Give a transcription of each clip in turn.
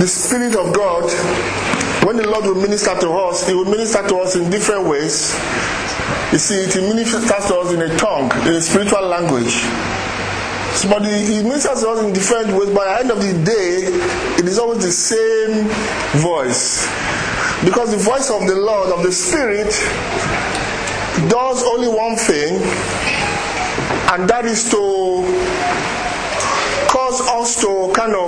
the Spirit of God, when the Lord will minister to us, He will minister to us in different ways. You see, He ministers to us in a tongue, in a spiritual language. But He ministers to us in different ways, but at the end of the day, it is always the same voice. Because the voice of the Lord, of the Spirit, does only one thing, and that is to cause us to kind of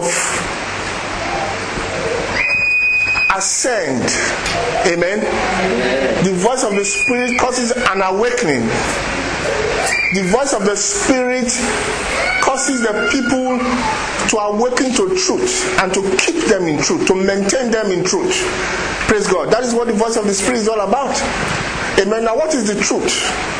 ascend. Amen? The voice of the Spirit causes an awakening. The voice of the Spirit causes the people to awaken to truth and to keep them in truth, to maintain them in truth. Praise God. That is what the voice of the Spirit is all about. Amen. Now, what is the truth?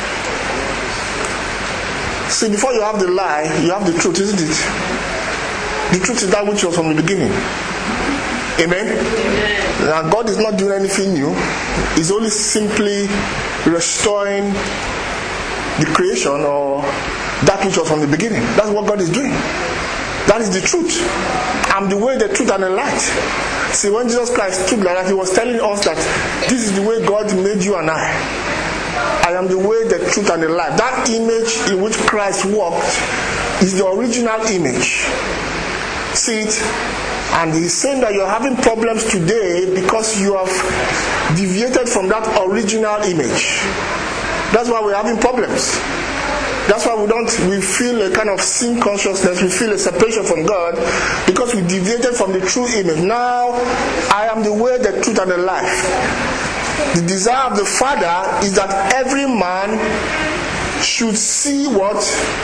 See, before you have the lie, you have the truth, isn't it? The truth is that which was from the beginning. Amen? Now, God is not doing anything new. He's only simply restoring the creation or that which was from the beginning. That's what God is doing. That is the truth. I'm the way, the truth, and the light. See, when Jesus Christ stood like that, He was telling us that this is the way God made you and I. I am the way, the truth, and the life. That image in which Christ walked is the original image. See it? And He's saying that you're having problems today because you have deviated from that original image. That's why we're having problems. That's why we feel a kind of sin consciousness, we feel a separation from God, because we deviated from the true image. Now, I am the way, the truth, and the life. The desire of the Father is that every man should see what?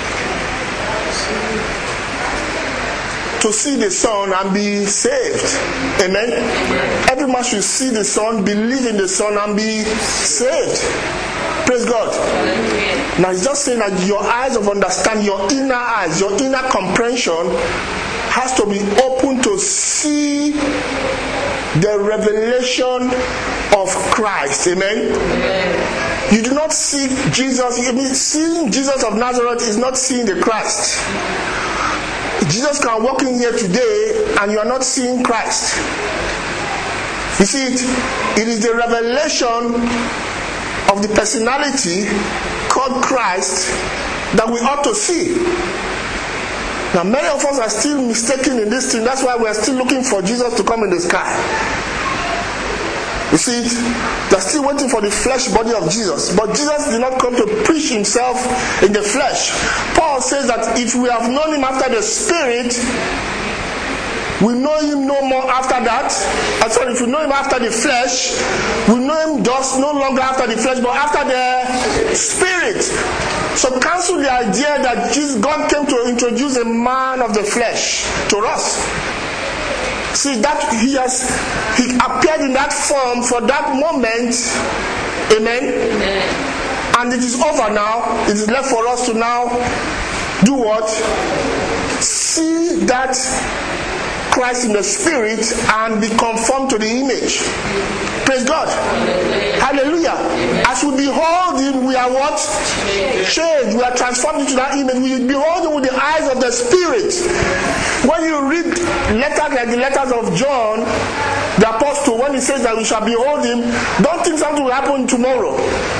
To see the Son and be saved. Amen? Every man should see the Son, believe in the Son, and be saved. Praise God. Now He's just saying that your eyes of understanding, your inner eyes, your inner comprehension has to be open to see the revelation of Christ. Amen? You do not see Jesus. Seeing Jesus of Nazareth is not seeing the Christ. Jesus can walk in here today and you are not seeing Christ. You see it is the revelation of the personality called Christ that we ought to see. Now many of us are still mistaken in this thing. That's why we are still looking for Jesus to come in the sky. You see it? They're still waiting for the flesh body of Jesus. But Jesus did not come to preach Himself in the flesh. Paul says that if we have known Him after the Spirit, we know Him no more after that. If we know Him after the flesh, we know Him thus no longer after the flesh, but after the Spirit. So cancel the idea that God came to introduce a man of the flesh to us. See, that He appeared in that form for that moment. Amen? And it is over now. It is left for us to now do what? See that Christ in the Spirit and be conformed to the image. Praise God. Hallelujah. As we behold Him, we are what? Changed. We are transformed into that image. We behold Him with the eyes of the Spirit. When you read letters like the letters of John, the apostle, when he says that we shall behold Him, don't think something will happen tomorrow.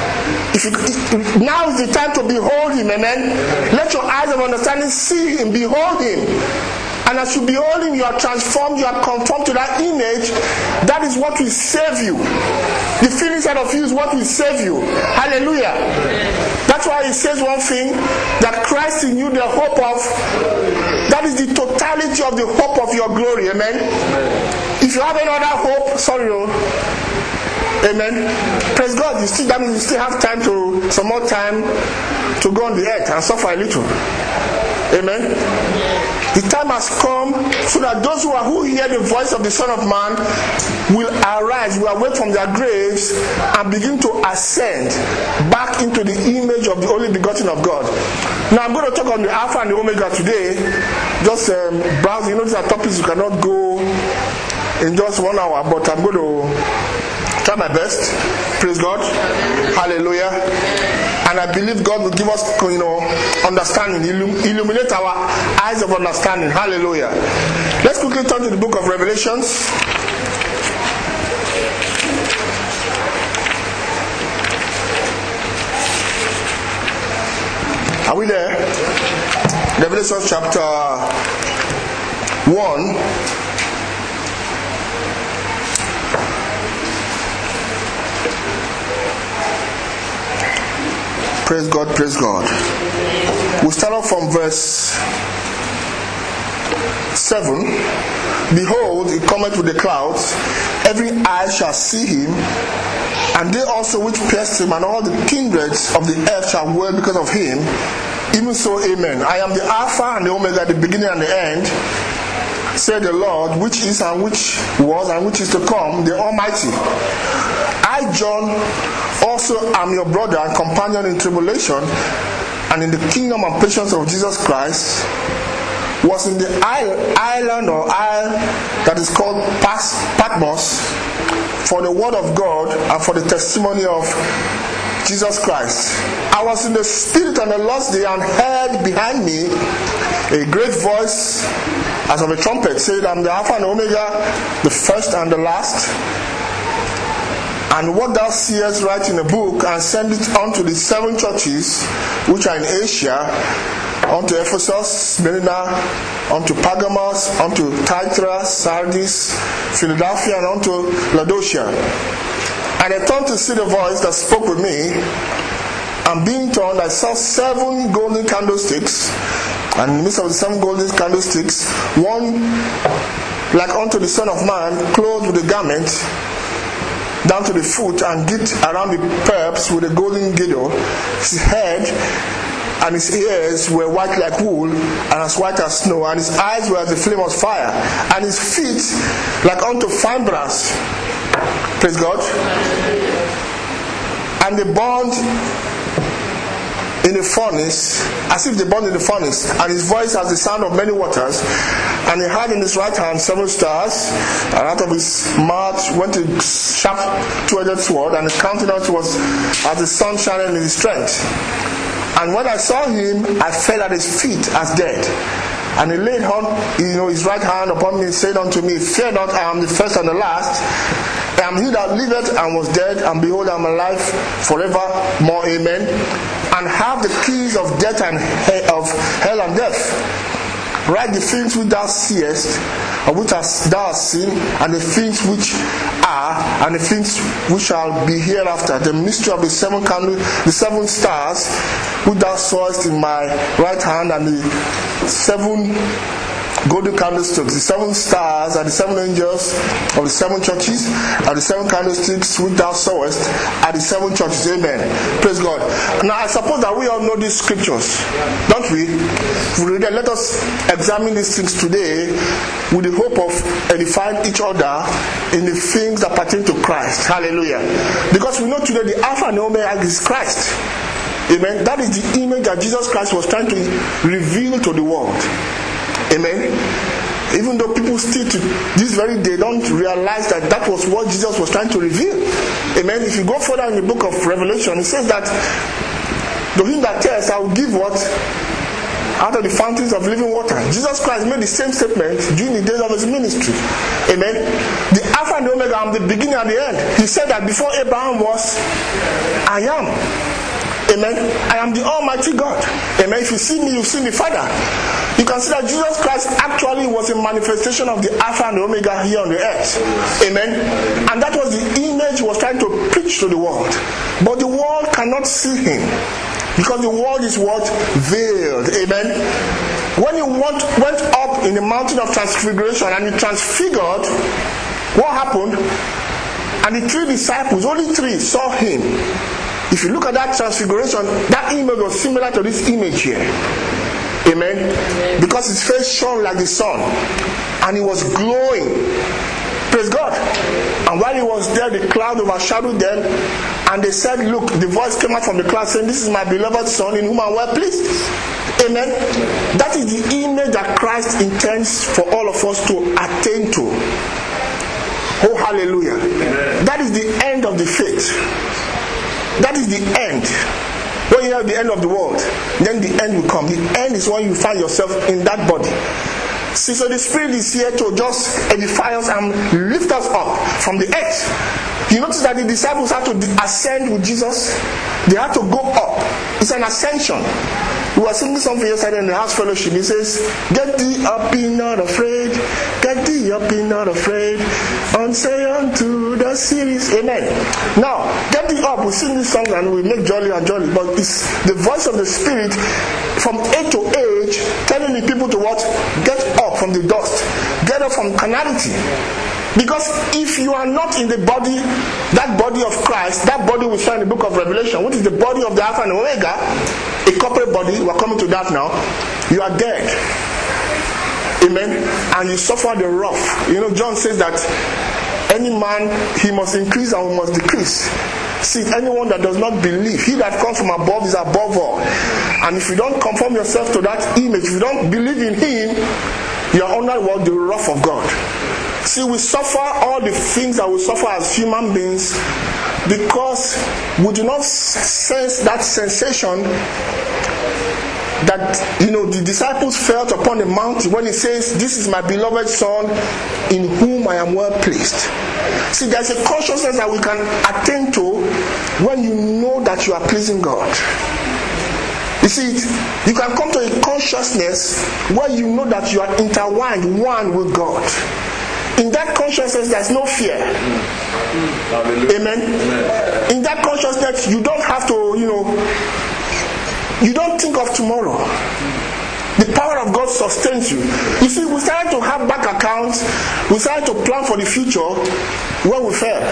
Now is the time to behold Him. Amen. Let your eyes of understanding see Him, behold Him. And as you behold Him, you are transformed, you are conformed to that image. That is what will save you. The feeling side of you is what will save you. Hallelujah. That's why He says one thing, that Christ in you, the hope of, that is the totality of the hope of your glory. Amen. If you have any other hope, amen. Praise God. That means you still have some more time to go on the earth and suffer a little. Amen. The time has come so that those who hear the voice of the Son of Man will arise, will awake from their graves and begin to ascend back into the image of the only begotten of God. Now I'm going to talk on the Alpha and the Omega today. Just browse. These are topics you cannot go in just 1 hour, but I'm going to Try my best. Praise God. Hallelujah. And I believe God will give us, understanding, illuminate our eyes of understanding. Hallelujah. Let's quickly turn to the book of Revelations. Are we there? Revelation chapter 1. Praise God, praise God. We'll start off from verse 7. Behold, he cometh with the clouds, every eye shall see him, and they also which pierced him, and all the kindreds of the earth shall wail because of him. Even so, amen. I am the Alpha and the Omega, the beginning and the end, said the Lord, which is and which was and which is to come, the Almighty. I, John, also am your brother and companion in tribulation and in the kingdom and patience of Jesus Christ, was in the island or isle that is called Patmos for the word of God and for the testimony of Jesus Christ. I was in the spirit on the last day and heard behind me a great voice as of a trumpet, saying, I am the Alpha and Omega, the first and the last. And what thou seest write in a book, and send it unto the 7 churches which are in Asia, unto Ephesus, Smyrna, unto Pergamos, unto Thyatira, Sardis, Philadelphia, and unto Laodicea. And I turned to see the voice that spoke with me, and being turned, I saw 7 golden candlesticks, and in the midst of the 7 golden candlesticks, one like unto the Son of Man, clothed with a garment down to the foot, and girt around the paps with a golden girdle. His head and his ears were white like wool, and as white as snow, and his eyes were as the flame of fire, and his feet like unto fine brass. Praise God. And they burned in the furnace, as if they burned in the furnace, and his voice as the sound of many waters. And he had in his right hand 7 stars, and out of his mouth went a sharp 2-edged sword, and his countenance was as the sun shining in his strength. And when I saw him, I fell at his feet as dead. And he laid his right hand upon me, and said unto me, Fear not, I am the first and the last. I am he that liveth and was dead, and behold, I am alive forevermore. Amen. And have the keys of death and of hell and death. Write the things which thou seest, or which thou hast seen, and the things which are, and the things which shall be hereafter. The mystery of the 7 candles, the 7 stars, which thou sawest in my right hand, and the 7 golden candlesticks. The 7 stars are the 7 angels of the 7 churches, and the 7 candlesticks which thou sawest are the 7 churches. Amen. Praise God. Now I suppose that we all know these scriptures, don't we? Let us examine these things today with the hope of edifying each other in the things that pertain to Christ. Hallelujah. Because we know today the Alpha and Omega is Christ. Amen. That is the image that Jesus Christ was trying to reveal to the world. Amen. Even though people still to this very day don't realize that that was what Jesus was trying to reveal. Amen. If you go further in the book of Revelation, it says that to him that thirsts, I will give what? Out of the fountains of living water. Jesus Christ made the same statement during the days of his ministry. Amen. The Alpha and the Omega, I am the beginning and the end. He said that before Abraham was, I am. Amen. I am the Almighty God. Amen. If you see me, you see the Father. You can see that Jesus Christ actually was a manifestation of the Alpha and the Omega here on the earth. Amen. And that was the image he was trying to preach to the world. But the world cannot see him, because the world is what? Veiled. Amen. When he went up in the mountain of transfiguration and he transfigured, what happened? And the 3 disciples, only 3 saw him. If you look at that transfiguration, that image was similar to this image here. Amen. Because his face shone like the sun, and he was glowing. Praise God. And while he was there, the cloud overshadowed them, and they said, look, the voice came out from the cloud saying, this is my beloved son in whom I am well pleased. Amen. That is the image that Christ intends for all of us to attain to. Oh, hallelujah. Amen. That is the end of the faith. That is the end. When you have the end of the world, then the end will come. The end is when you find yourself in that body. See, so the Spirit is here to just edify us and lift us up from the earth. You notice that the disciples had to ascend with Jesus. They had to go up. It's an ascension. We were singing something yesterday in the house fellowship. It says, get thee up, be not afraid. Get thee up, be not afraid. And say unto the series. Amen. Now, get thee up. We sing this song and we make jolly and jolly. But it's the voice of the Spirit from age to age telling the people to what? Get up from the dust. Get up from carnality. Because if you are not in the body, that body of Christ, that body we saw in the book of Revelation, which is the body of the Alpha and Omega, a corporate body, we're coming to that now, you are dead. Amen. And you suffer the wrath. You know, John says that any man, he must increase and we must decrease. See, anyone that does not believe, he that comes from above is above all. And if you don't conform yourself to that image, if you don't believe in him, you are under what? The wrath of God. See, we suffer all the things that we suffer as human beings because we do not sense that sensation that, you know, the disciples felt upon the mountain when he says, this is my beloved Son in whom I am well pleased. See, there's a consciousness that we can attain to when you know that you are pleasing God. You see, you can come to a consciousness where you know that you are intertwined, one with God. In that consciousness, there's no fear. Amen. In that consciousness, you don't have to, you don't think of tomorrow. The power of God sustains you. You see, we started to have bank accounts, we started to plan for the future when we fell.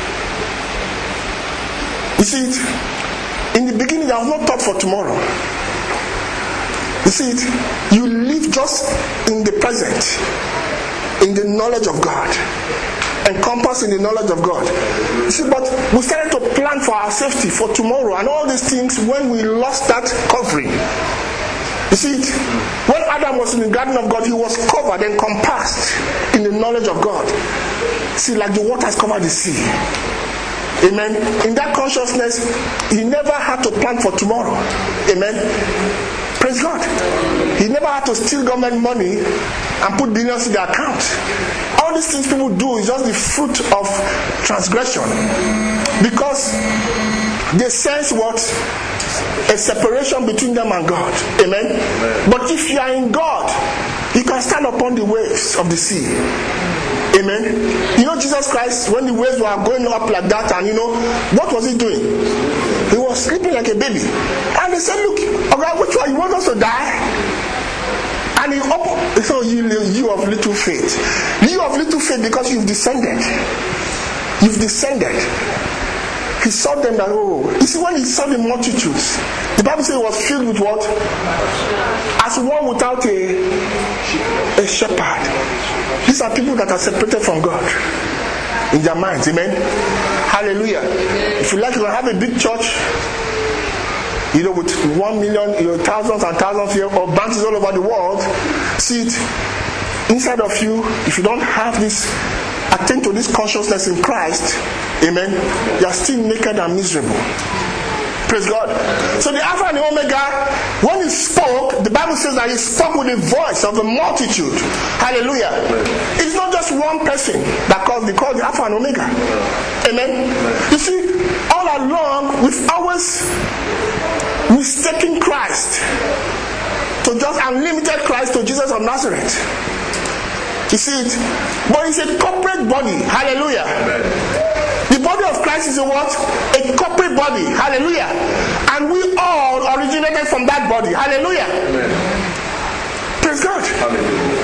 You see, in the beginning, there was no thought for tomorrow. You see, you live just in the present. In the knowledge of God, encompassed in the knowledge of God. You see, but we started to plan for our safety for tomorrow and all these things when we lost that covering. You see, when Adam was in the garden of God, he was covered, encompassed in the knowledge of God. See, like the waters cover the sea. Amen. In that consciousness, he never had to plan for tomorrow. Amen. Praise God. He never had to steal government money and put billions in their account. All these things people do is just the fruit of transgression. Because they sense what? A separation between them and God. Amen? Amen. But if you are in God, you can stand upon the waves of the sea. Amen. You know, Jesus Christ, when the waves were going up like that, and what was he doing? He was sleeping like a baby. And they said, look, okay, which one? You want us to die? And he opened. So you of little faith. You of little faith because you've descended. You've descended. He saw them that, you see, when he saw the multitudes, the Bible says it was filled with what? As one without a shepherd. These are people that are separated from God in their minds. Amen. Hallelujah. If you like, you can have a big church, with 1 million, thousands and thousands here, or branches all over the world. See it inside of you. If you don't have this, attend to this consciousness in Christ, amen, you are still naked and miserable. Praise God. So the Alpha and the Omega, when he spoke, the Bible says that he spoke with the voice of the multitude. Hallelujah. It's not just one person that calls the Alpha and Omega. Amen. You see, all along we've always mistaken Christ to just unlimited Christ to Jesus of Nazareth. You see it? But it's a corporate body. Hallelujah. The body of Christ is a what? A corporate body. Hallelujah. And we all originated from that body. Hallelujah. Praise God. Hallelujah.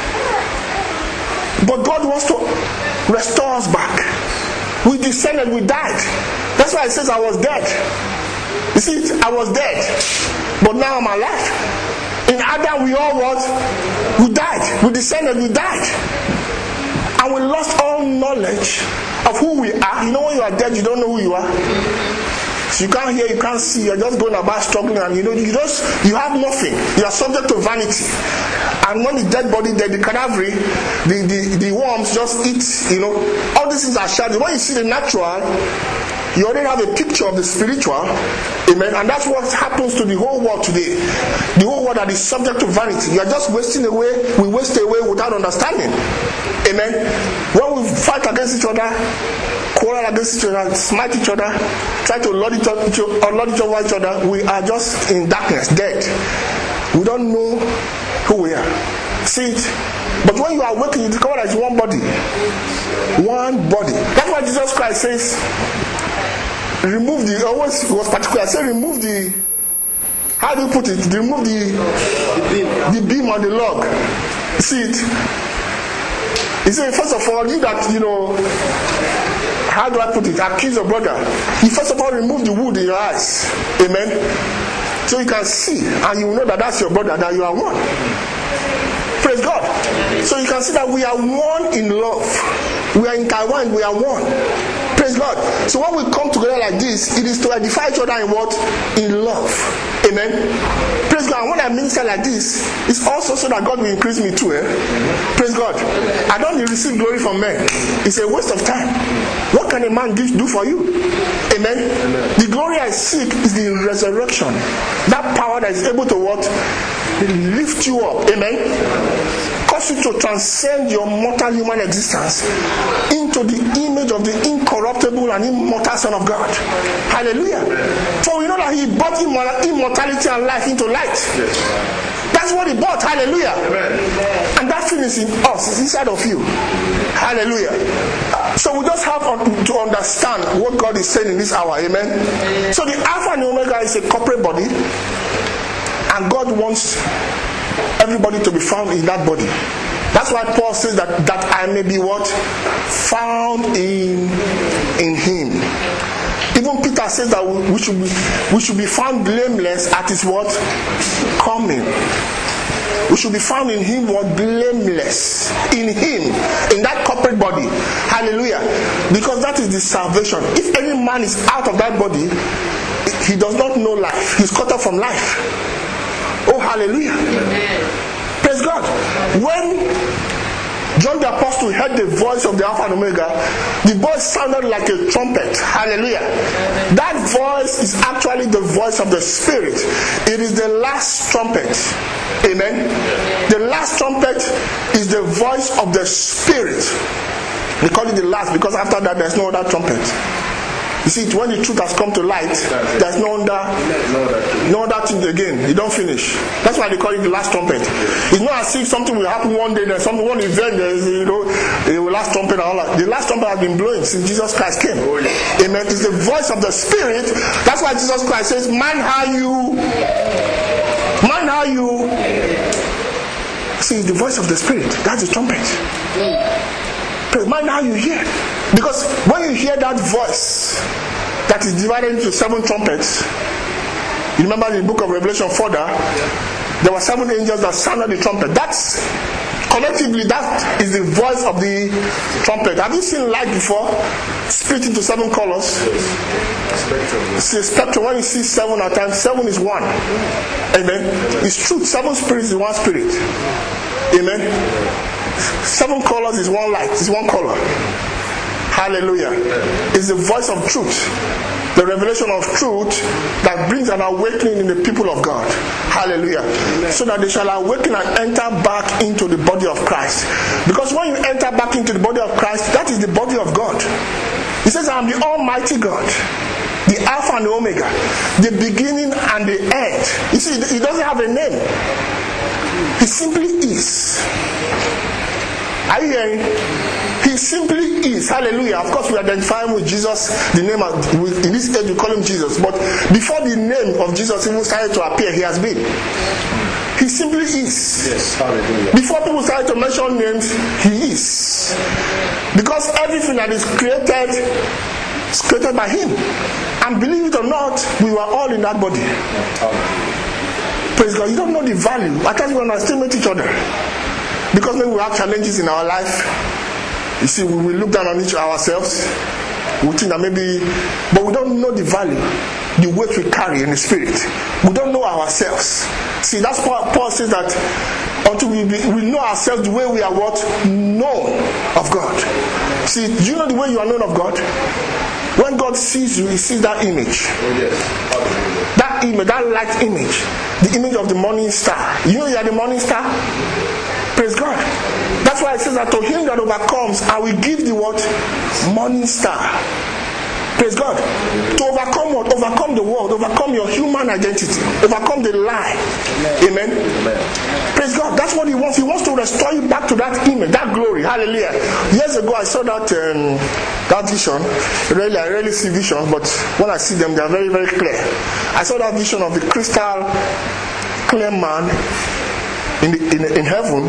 But God wants to restore us back. We descended, we died. That's why it says I was dead. You see, I was dead. But now I'm alive. In Adam we all what? We died. We descended, we died. And we lost all knowledge of who we are. You know, when you are dead, you don't know who you are. So you can't hear, you can't see, you're just going about struggling, and you have nothing. You are subject to vanity. And when the dead body, the cadaver, the worms just eat, all these things are shadows. When you see the natural, you already have a picture of the spiritual. Amen. And that's what happens to the whole world today. The whole world that is subject to vanity. You are just wasting away. We waste away without understanding. Amen. When we fight against each other, quarrel against each other, smite each other, try to lord each over each other, we are just in darkness, dead. We don't know who we are. See it? But when you are awakened, you discover that it's one body. One body. That's why Jesus Christ says, remove the, always was particular, I say remove the, how do you put it? Remove the beam on the log. See it? He said, first of all, you that, how do I put it? Accuse your brother. You first of all remove the wood in your eyes. Amen? So you can see, and you will know that that's your brother, that you are one. Praise God. So you can see that we are one in love. We are in Taiwan, we are one. Praise God. So when we come together like this, it is to edify each other in what? In love. Amen. Praise God. And when I minister like this, it's also so that God will increase me too. Praise God. I don't receive glory from men. It's a waste of time. What can a man do for you? Amen. The glory I seek is the resurrection. That power that is able to what? Lift you up. Amen. Cause you to transcend your mortal human existence into the image of the incorruptible and immortal Son of God. Hallelujah. For we know that He brought immortality and life into light. That's what He brought. Hallelujah. And that thing is in us, it's inside of you. Hallelujah. So we just have to understand what God is saying in this hour. Amen. So the Alpha and the Omega is a corporate body, and God wants everybody to be found in that body. That's why Paul says that I may be what? Found in Him. Even Peter says that we should be found blameless at His what? Coming. We should be found in Him what? Blameless. In Him. In that corporate body. Hallelujah. Because that is the salvation. If any man is out of that body, he does not know life. He's cut off from life. Oh, hallelujah. Amen. Praise God. When John the Apostle heard the voice of the Alpha and Omega, the voice sounded like a trumpet. Hallelujah. Amen. That voice is actually the voice of the Spirit. It is the last trumpet. Amen. The last trumpet is the voice of the Spirit. They call it the last because after that there's no other trumpet. You see, when the truth has come to light, there's no other thing again. You don't finish. That's why they call it the last trumpet. It's not as if something will happen one day, there's one event, the last trumpet and all that. The last trumpet has been blowing since Jesus Christ came. Amen. It's the voice of the Spirit. That's why Jesus Christ says, mind how you. See, it's the voice of the Spirit. That's the trumpet. Mind how you hear. Because when you hear that voice that is divided into 7 trumpets, you remember in the book of Revelation further, there were 7 angels that sounded the trumpet. That's collectively, that is the voice of the trumpet. Have you seen light before? Split into 7 colors. See a spectrum. When you see 7 at times, 7 is 1. Amen. It's truth. 7 spirits is 1 spirit. Amen. 7 colors is 1 light, is 1 color. Hallelujah. It's the voice of truth, the revelation of truth that brings an awakening in the people of God. Hallelujah. So that they shall awaken and enter back into the body of Christ. Because when you enter back into the body of Christ, that is the body of God. He says, I am the Almighty God, the Alpha and the Omega, the beginning and the end. You see, He doesn't have a name. He simply is. Are you hearing? He simply is. Hallelujah. Of course, we identify him with Jesus. The name in this age we call him Jesus. But before the name of Jesus even started to appear, he has been. He simply is. Yes. Hallelujah. Before people started to mention names, he is. Because everything that is created by him. And believe it or not, we were all in that body. Praise God. You don't know the value. At times we underestimate each other. Because when we have challenges in our life, you see, we look down on ourselves. We think that maybe, but we don't know the value. the weight we carry in the spirit. We don't know ourselves. See, that's why Paul says that until we know ourselves the way we are what? Known of God. See, do you know the way you are known of God? When God sees you, he sees that image. That image, that light image. The image of the morning star. You know you are the morning star? Praise God. That's why it says that to him that overcomes, I will give the what? Morning star. Praise God. To overcome what? Overcome the world. Overcome your human identity. Overcome the lie. Amen. Praise God. That's what he wants. He wants to restore you back to that image, that glory. Hallelujah. Years ago, I saw that vision. I rarely see visions, but when I see them, they are very, very clear. I saw that vision of the crystal clear man in heaven,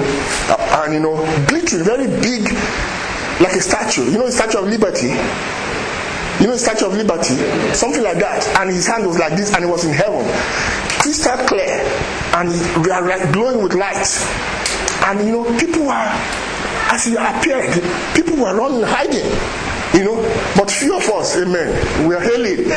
and glittering, very big, like a statue. You know the Statue of Liberty? You know the Statue of Liberty? Something like that. And his hand was like this, and he was in heaven. Crystal clear, and glowing with light. And people were, as he appeared, people were running, hiding. But few of us, amen, we are hailing.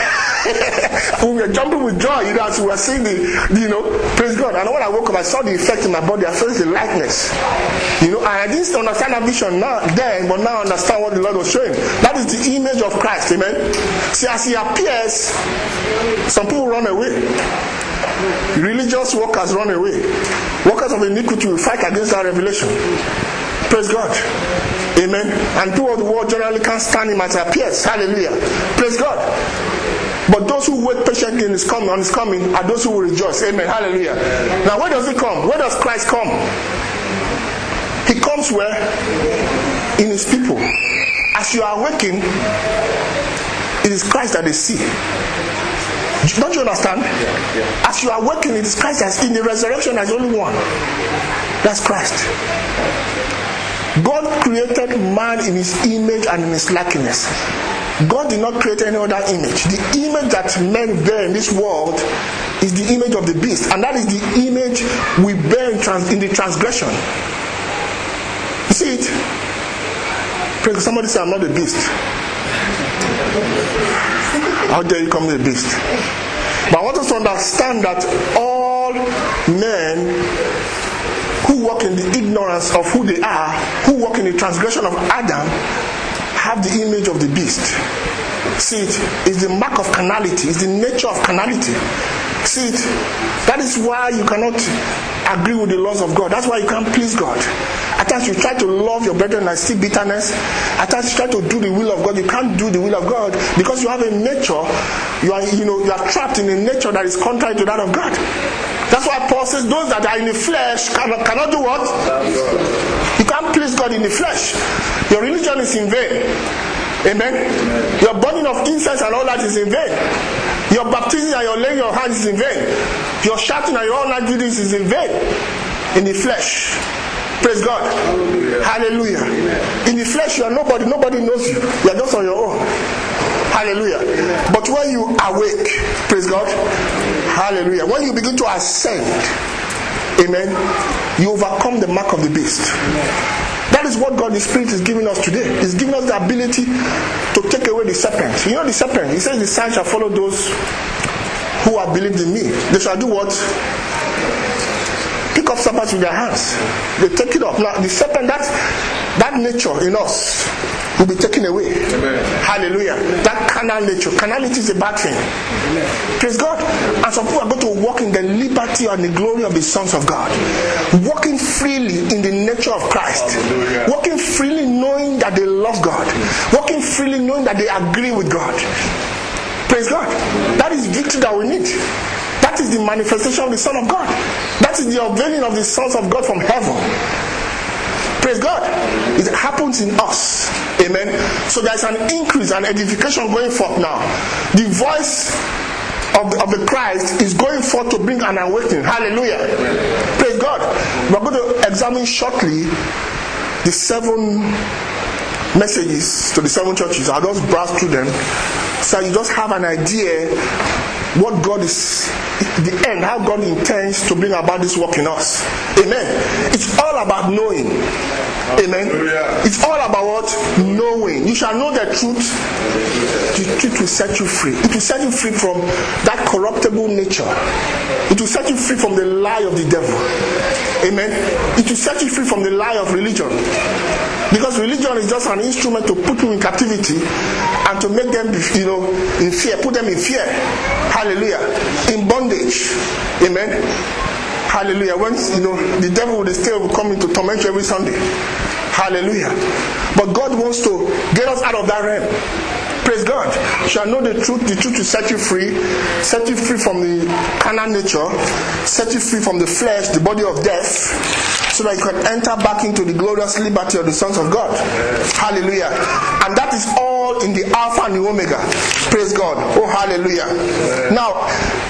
We were jumping with joy, as we were seeing praise God. And when I woke up, I saw the effect in my body. I felt the lightness. And I didn't understand that vision then, but now I understand what the Lord was showing. That is the image of Christ, amen. See, as he appears, some people run away. Religious workers run away. Workers of iniquity will fight against that revelation. Praise God. Amen. And people of the world generally can't stand him as he appears. Hallelujah. Praise God. But those who wait patiently on his coming are those who will rejoice. Amen. Hallelujah. Now, where does he come? Where does Christ come? He comes where? In his people. As you are awakened, it is Christ that they see. Don't you understand? As you are awakened, it is Christ that's in the resurrection. There's only one. That's Christ. God created man in his image and in his likeness. God did not create any other image. The image that men bear in this world is the image of the beast. And that is the image we bear in the transgression. You see it? Somebody say, I'm not a beast. How dare you call me a beast? But I want us to understand that all men who walk in the ignorance of who they are, who walk in the transgression of Adam, have the image of the beast. See it? It's the mark of carnality. It's the nature of carnality. See it? That is why you cannot agree with the laws of God. That's why you can't please God. At times you try to love your brethren and see bitterness. At times you try to do the will of God. You can't do the will of God because you have a nature. You are trapped in a nature that is contrary to that of God. That's why Paul says those that are in the flesh cannot do what? You can't please God in the flesh. Your religion is in vain. Amen. Your burning of incense and all that is in vain. Your baptism and your laying your hands is in vain. Your shouting and your all night duties is in vain. In the flesh. Praise God. Hallelujah. In the flesh you are nobody. Nobody knows you. You are just on your own. Hallelujah. But when you awake, praise God. Hallelujah. When you begin to ascend, amen, you overcome the mark of the beast. That is what God the Spirit is giving us today. He's giving us the ability to take away the serpent. You know the serpent? He says the sign shall follow those who have believed in me. They shall do what? Pick up serpents with their hands. They take it up. Now the serpent, that nature in us will be taken away. Amen. Hallelujah. That carnal nature. Carnality is a bad thing. Amen. Praise God. And some people are going to walk in the liberty and the glory of the sons of God. Walking freely in the nature of Christ. Hallelujah. Walking freely knowing that they love God. Walking freely knowing that they agree with God. Praise God. That is victory that we need. That is the manifestation of the Son of God. That is the unveiling of the sons of God from heaven. Praise God. It happens in us. Amen. So there is an increase and edification going forth now. The voice of the Christ is going forth to bring an awakening. Hallelujah. Praise God. We are going to examine shortly the 7 messages to the 7 churches. I'll just browse through them so you just have an idea what God is, the end, how God intends to bring about this work in us. Amen. It's all about knowing. Amen. It's all about what? Knowing. You shall know the truth. The truth will set you free. It will set you free from that corruptible nature. It will set you free from the lie of the devil. Amen. It will set you free from the lie of religion. Because religion is just an instrument to put you in captivity and to make them, in fear. Put them in fear. Hallelujah. In bondage. Amen. Hallelujah. When the devil will still come in to torment you every Sunday. Hallelujah. But God wants to get us out of that realm. Praise God. You shall know the truth will set you free from the carnal nature, set you free from the flesh, the body of death, so that you can enter back into the glorious liberty of the sons of God. Hallelujah. And that is all in the Alpha and the Omega. Praise God. Oh, hallelujah. Now,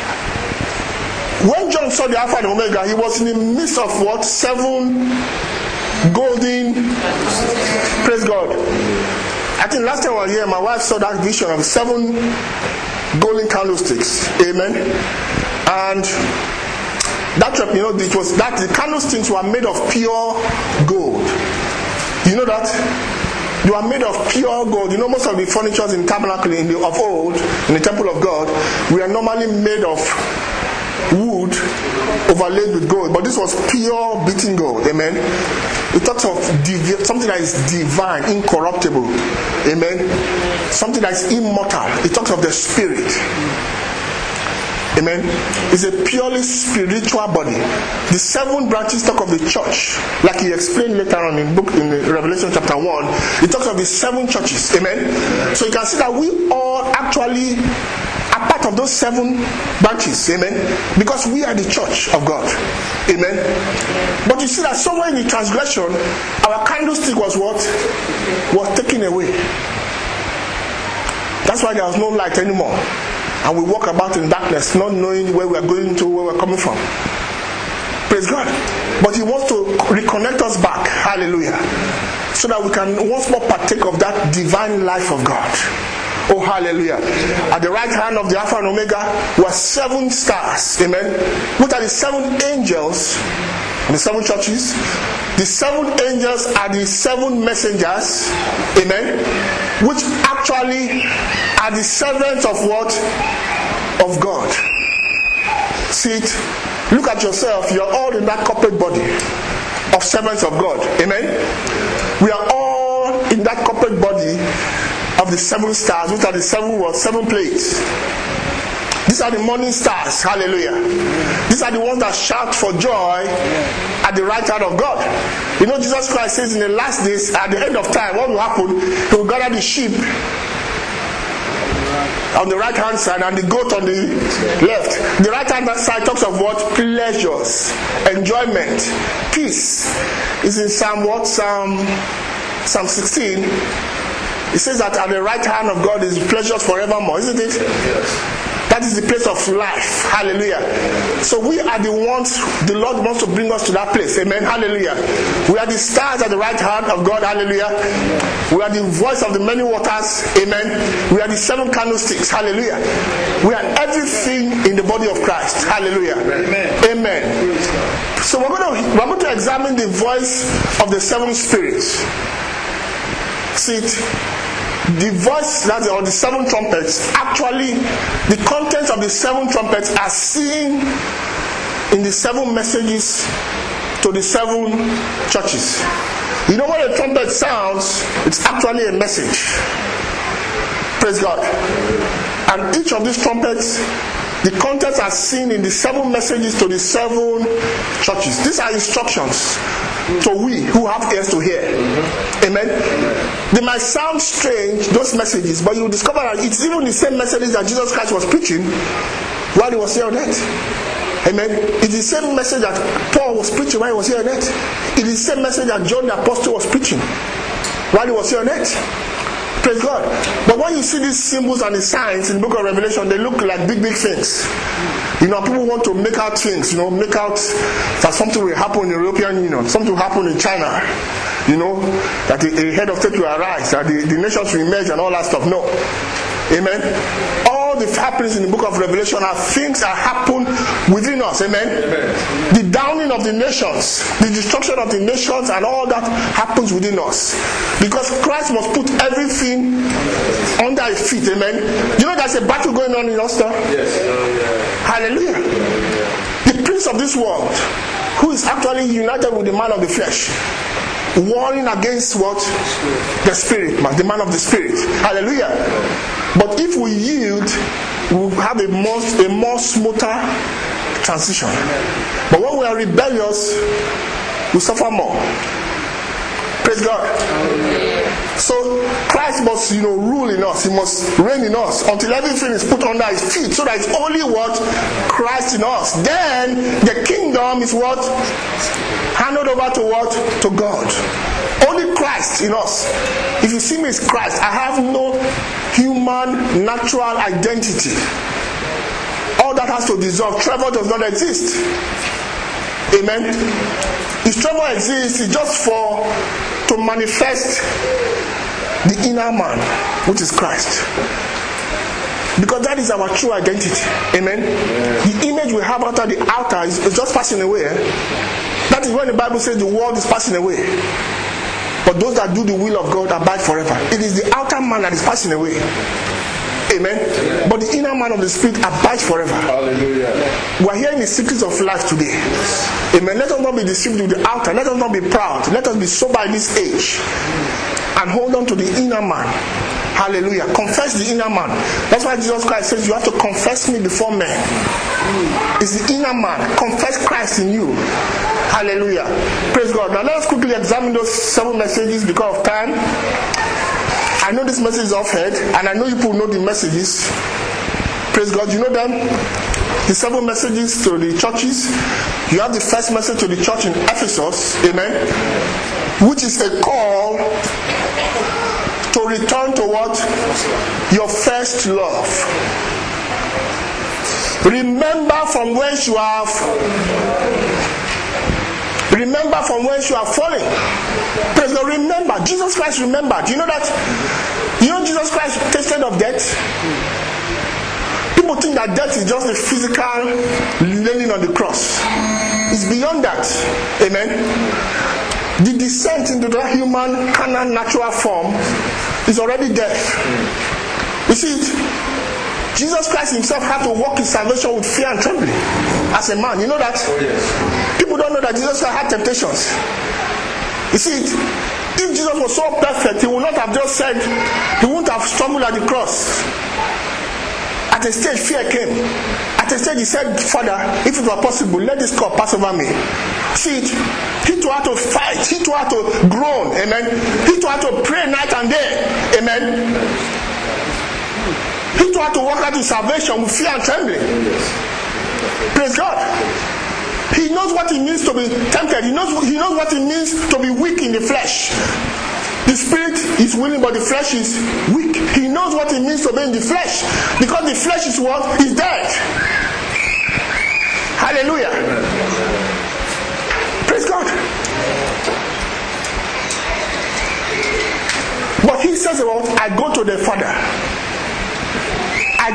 when John saw the Alpha and the Omega, he was in the midst of what? 7 golden. Praise God. I think last time I was here, my wife saw that vision of 7 golden candlesticks. Amen. And that, it was that the candlesticks were made of pure gold. You know that? They were made of pure gold. Most of the furnitures in tabernacle of old, in the temple of God, were normally made of wood overlaid with gold, but this was pure beaten gold. Amen. It talks of something that is divine, incorruptible. Amen. Something that is immortal. It talks of the spirit. Amen. It's a purely spiritual body. The 7 branches talk of the church, like he explained later on in Revelation chapter 1. It talks of the 7 churches. Amen. So you can see that we all actually are part of those 7 branches. Amen. Because we are the church of God. Amen. But you see that somewhere in the transgression, our candlestick was what? Was taken away. That's why there was no light anymore. And we walk about in darkness, not knowing where we are going to, where we are coming from. Praise God. But he wants to reconnect us back. Hallelujah. So that we can once more partake of that divine life of God. Oh, hallelujah. At the right hand of the Alpha and Omega were 7 stars. Amen. Which are the 7 angels and the 7 churches. The 7 angels are the 7 messengers. Amen. Which actually are the servants of what? Of God. See it? Look at yourself. You're all in that corporate body of servants of God. Amen. We are all in that corporate body of the 7 stars, which are the 7 plates. These are the morning stars. Hallelujah. These are the ones that shout for joy at the right hand of God. Jesus Christ says in the last days, at the end of time, what will happen? He will gather the sheep on the right hand side and the goat on the left. The right hand side talks of what? Pleasures, enjoyment, peace. It's in Psalm 16. It says that at the right hand of God is pleasures forevermore, isn't it? Yes. That is the place of life. Hallelujah. So we are the ones, the Lord wants to bring us to that place. Amen. Hallelujah. We are the stars at the right hand of God. Hallelujah. We are the voice of the many waters. Amen. We are the 7 candlesticks. Hallelujah. We are everything in the body of Christ. Hallelujah. Amen. So we're going to examine the voice of the 7 spirits. See it? The voice, or the 7 trumpets, actually, the contents of the 7 trumpets are seen in the 7 messages to the 7 churches. When a trumpet sounds, it's actually a message. Praise God. And each of these trumpets, the contents are seen in the 7 messages to the 7 churches. These are instructions to we who have ears to hear. Amen. They might sound strange, those messages, but you will discover that it's even the same messages that Jesus Christ was preaching while he was here on earth. Amen. It's the same message that Paul was preaching while he was here on earth. It's the same message that John the Apostle was preaching while he was here on earth. Praise God. But when you see these symbols and the signs in the book of Revelation, they look like big things. People want to make out things, make out that something will happen in the European Union, something will happen in China, that a head of state will arise, that the nations will emerge and all that stuff. No. Amen. All all the happenings in the book of Revelation are things that happen within us. Amen? The downing of the nations, the destruction of the nations, and all that happens within us. Because Christ must put everything under his feet. Amen? You know there's a battle going on in us now? Yes. Hallelujah. The prince of this world, who is actually united with the man of the flesh, warring against what? The spirit, the man of the spirit. Hallelujah. But if we yield, we'll have a more smoother transition. But when we are rebellious, we suffer more. Praise God. So Christ must, rule in us. He must reign in us until everything is put under his feet. So that it's only what? Christ in us. Then the kingdom is what? Handed over to what? To God. Only Christ in us. If you see me as Christ, I have no human, natural identity. All that has to dissolve. Trevor does not exist. Amen. If Trevor exists, it's just to manifest the inner man, which is Christ. Because that is our true identity. Amen. The image we have after the altar is just passing away. That is when the Bible says the world is passing away. But those that do the will of God abide forever. It is the outer man that is passing away. Amen. But the inner man of the spirit abides forever. Hallelujah. We are hearing the secrets of life today. Amen. Let us not be deceived with the outer. Let us not be proud. Let us be sober in this age. And hold on to the inner man. Hallelujah. Confess the inner man. That's why Jesus Christ says you have to confess me before men. It's the inner man. Confess Christ in you. Hallelujah. Praise God. Now let us quickly examine those 7 messages because of time. I know this message is off-head, and I know you people know the messages. Praise God. You know them? The 7 messages to the churches. You have the first message to the church in Ephesus. Amen. Which is a call to return to what? Your first love. Remember from whence you have fallen. Praise God. Remember. Jesus Christ remembered. You know that? You know Jesus Christ tasted of death? People think that death is just the physical nailing on the cross. It's beyond that. Amen. The descent into that human, carnal, natural form is already death. You see it? Jesus Christ himself had to walk his salvation with fear and trembling as a man. You know that? People don't know that Jesus Christ had temptations. You see it? If Jesus was so perfect, he would not have just said, he wouldn't have stumbled at the cross. At a stage, fear came. At a stage, he said, Father, if it were possible, let this cup pass over me. See it? He too had to fight. He too had to groan. Amen. He too had to pray night and day. Amen. He too had to walk out his salvation with fear and trembling. Praise God. He knows what it means to be tempted. He knows what it means to be weak in the flesh. The spirit is willing, but the flesh is weak. He knows what it means to be in the flesh. Because the flesh is what? Is dead. Hallelujah. Praise God. But he says about, I go to the Father. I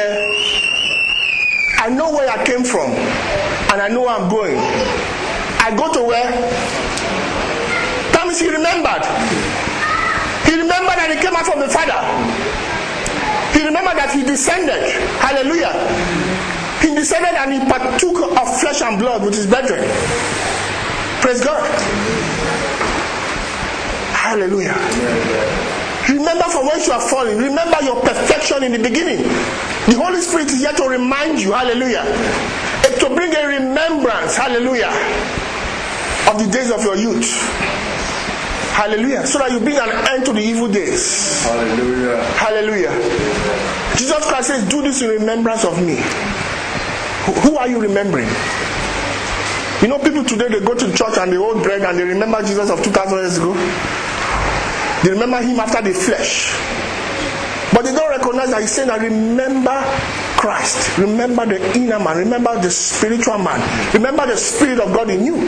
know where I came from. And I know where I'm going. I go to where? That means he remembered. He remembered that he came out from the Father. He remembered that he descended. Hallelujah. He descended and he partook of flesh and blood with his brethren. Praise God. Hallelujah. Remember from whence you are falling. Remember your perfection in the beginning. The Holy Spirit is here to remind you. Hallelujah. To bring a remembrance. Hallelujah. Of the days of your youth. Hallelujah. So that you bring an end to the evil days. Hallelujah. Hallelujah. Jesus Christ says, do this in remembrance of me. Who are you remembering? You know, people today, they go to church and they hold bread and they remember Jesus of 2,000 years ago. They remember him after the flesh. But they don't recognize that he's saying that remember Christ. Remember the inner man. Remember the spiritual man. Remember the Spirit of God in you.